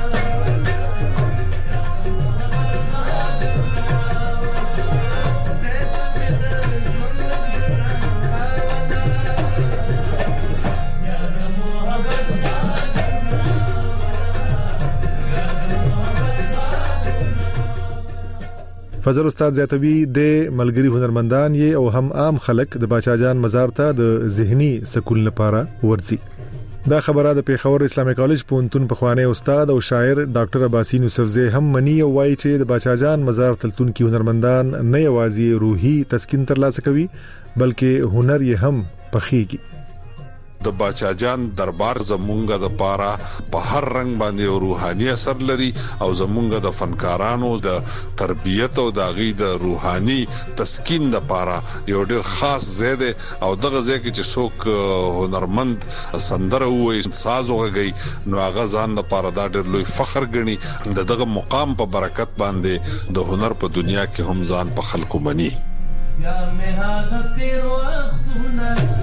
فضل استاد زیاتوی د ملګری هنرمندان یې او هم عام خلک د باچا جان مزار ته د ذهني سکون لپاره ورځي. دا خبره د پیښور اسلامي کالج پونتون په خوانه استاد او شاعر ډاکټر عباسین یوسفزی هم منی او وایي چې د باچا جان مزار تلتون کې هنرمندان نه یوازې روحي تسکین ترلاسه کوي بلکې هنر یې هم پخېږي. د باچا جان دربار زمونږه د پاره په هر رنگ باندې روحاني اثر لري او زمونږه د فنکارانو د تربيت او د غي د روحاني تسکین د پاره یو ډېر خاص زیاده او دغه ځکه چې څوک هنرمند سندره وي ساز وغږي نو هغه ځان د پاره دا ډېر لوی فخر ګڼي د دغه مقام په برکت باندې د هنر په دنیا کې هم ځان په خلکو مني. یا مه هغه تیر وختونه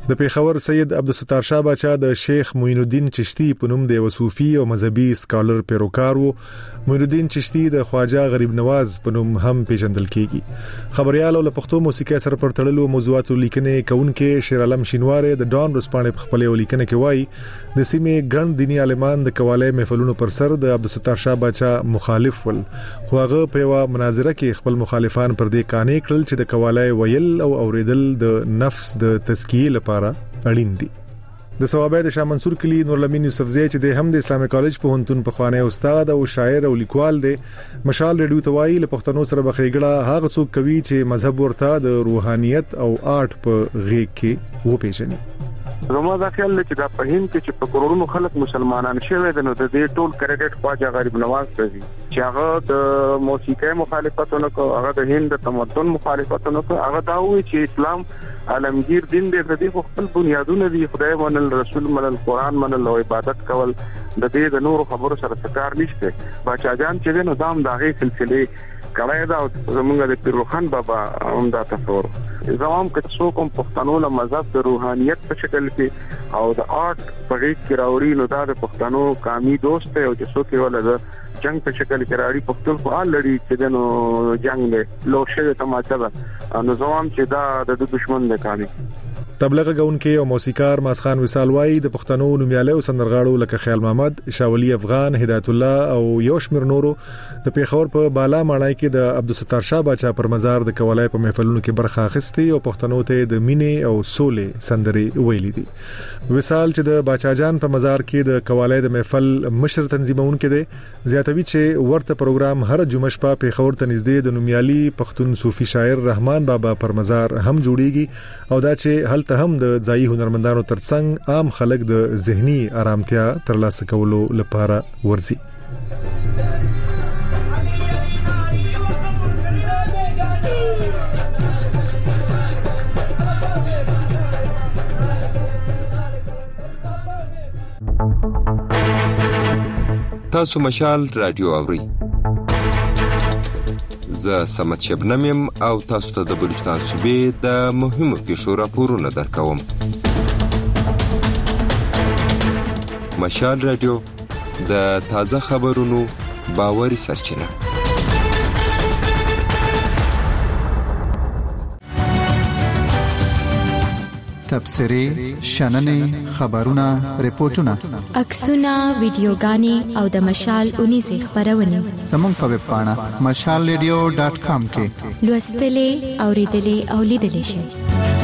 د پیښور سید عبدالستار شاه باچا د شیخ معین الدین چشتی په نوم د وصوفي او مذهبي سکالر پیروکار وو. معین الدین چشتی د خواجه غریب نواز په نوم هم پیژندل کیږي. خبريال او د پښتو موسیقي سره پر تړلو موضوعاتو لیکنې کوونکې شیر عالم شینواره د ډان رسپانې په خپل لیکنه کې وایي د سیمې ګڼ دینی عالمان د کواله محفلونو پر سر د عبدالستار شاه باچا مخالف ول، خو هغه په یو مناظره کې خپل مخالفان پر دې قانې کړل چې د کواله ویل او اوریدل د نفس د تزکیه لپاره اړین دي. د ثوابه د شاه منصور کلی نورالامین یوسفزی چې د هم د اسلامي کالج په هنتون په خوانه استاد او شاعر او لیکوال دی، مشال ریډیو توای له پښتنو سره بخېګړه هغه څوک کوي چې مذهب ورته د روحانيت او آرټ په غېږ کې و پیژني. زما دا خیال دی چې دا په هند کې چې په کروڑونو خلک مسلمانان شوي دي، نو د دې ټول کریډټ خواجه غریب نواز ته دي چې هغه د موسیقي مخالفتونه کوي، هغه د هند د تمدن مخالفتونه کوي، هغه دا وایي چې اسلام عالمگیر دین دی، د دې خپل بنیادونه دي، خدای منل، رسول منل، قران منل او عبادت کول، د دې د نورو خبرو سره څه نشته. باچا جان چې نو دام داغه سلسله کړای دا زمونږ د پیروخان بابا هم دا تصور زمام که څوک هم پښتنو له مذهب د روحانيت په شکل کې او د آرټ په غیږ کې راوړي، نو دا د پښتنو قومي دوست دی او چې څوک یې ولر جنگ په شکل کې راړي پښتون په حال لري چې نو جنگ دی لوشه تماچا ده، نو زمام چې دا د دشمن دی کامي. تبلیغ غونکې او موسیقار ماسخان وصال وای د پښتنو نومیاله او سندرغاړو لکه خیال محمد، شاولی افغان، هدایت الله او یوشمیر نورو د پیښور په بالا ماڼای کې د عبدالستار شاه باچا پر مزار د کولای په محفلونو کې برخه اخیستي او پښتنو ته د مینې او سولې سندرې ویلي دي. وصال چې د باچا جان په مزار کې د کولای د محفل مشر تنظیمون کې دي، زیاتوي چې ورته پروګرام هر جمعه شپه پیښور ته نږدې د نومیالي پښتون صوفي شاعر رحمان بابا پر مزار هم جوړیږي او دا چې هل ته هم د ځایي هنرمندانو ترڅنګ عام خلک د ذهني آرامتیا ترلاسه کولو لپاره ورزي. تاسو مشال رادیو اورئ. زه سمت شبنم يم او تاسو ته د بلوچستان صوبې د مهمو کیسو راپورونه درکوم. مشال رادیو د تازه خبرونو باوري سرچینه. تبصرې، شننې، خبرونه، ریپورتونه، عکسونه، ویډیوګانې او د مشال اونیزه خبرونه زموږ په ویب پاڼه مشال ریډیو ډاټ کام کې لوستلې، اوریدلې او لیدلې شئ.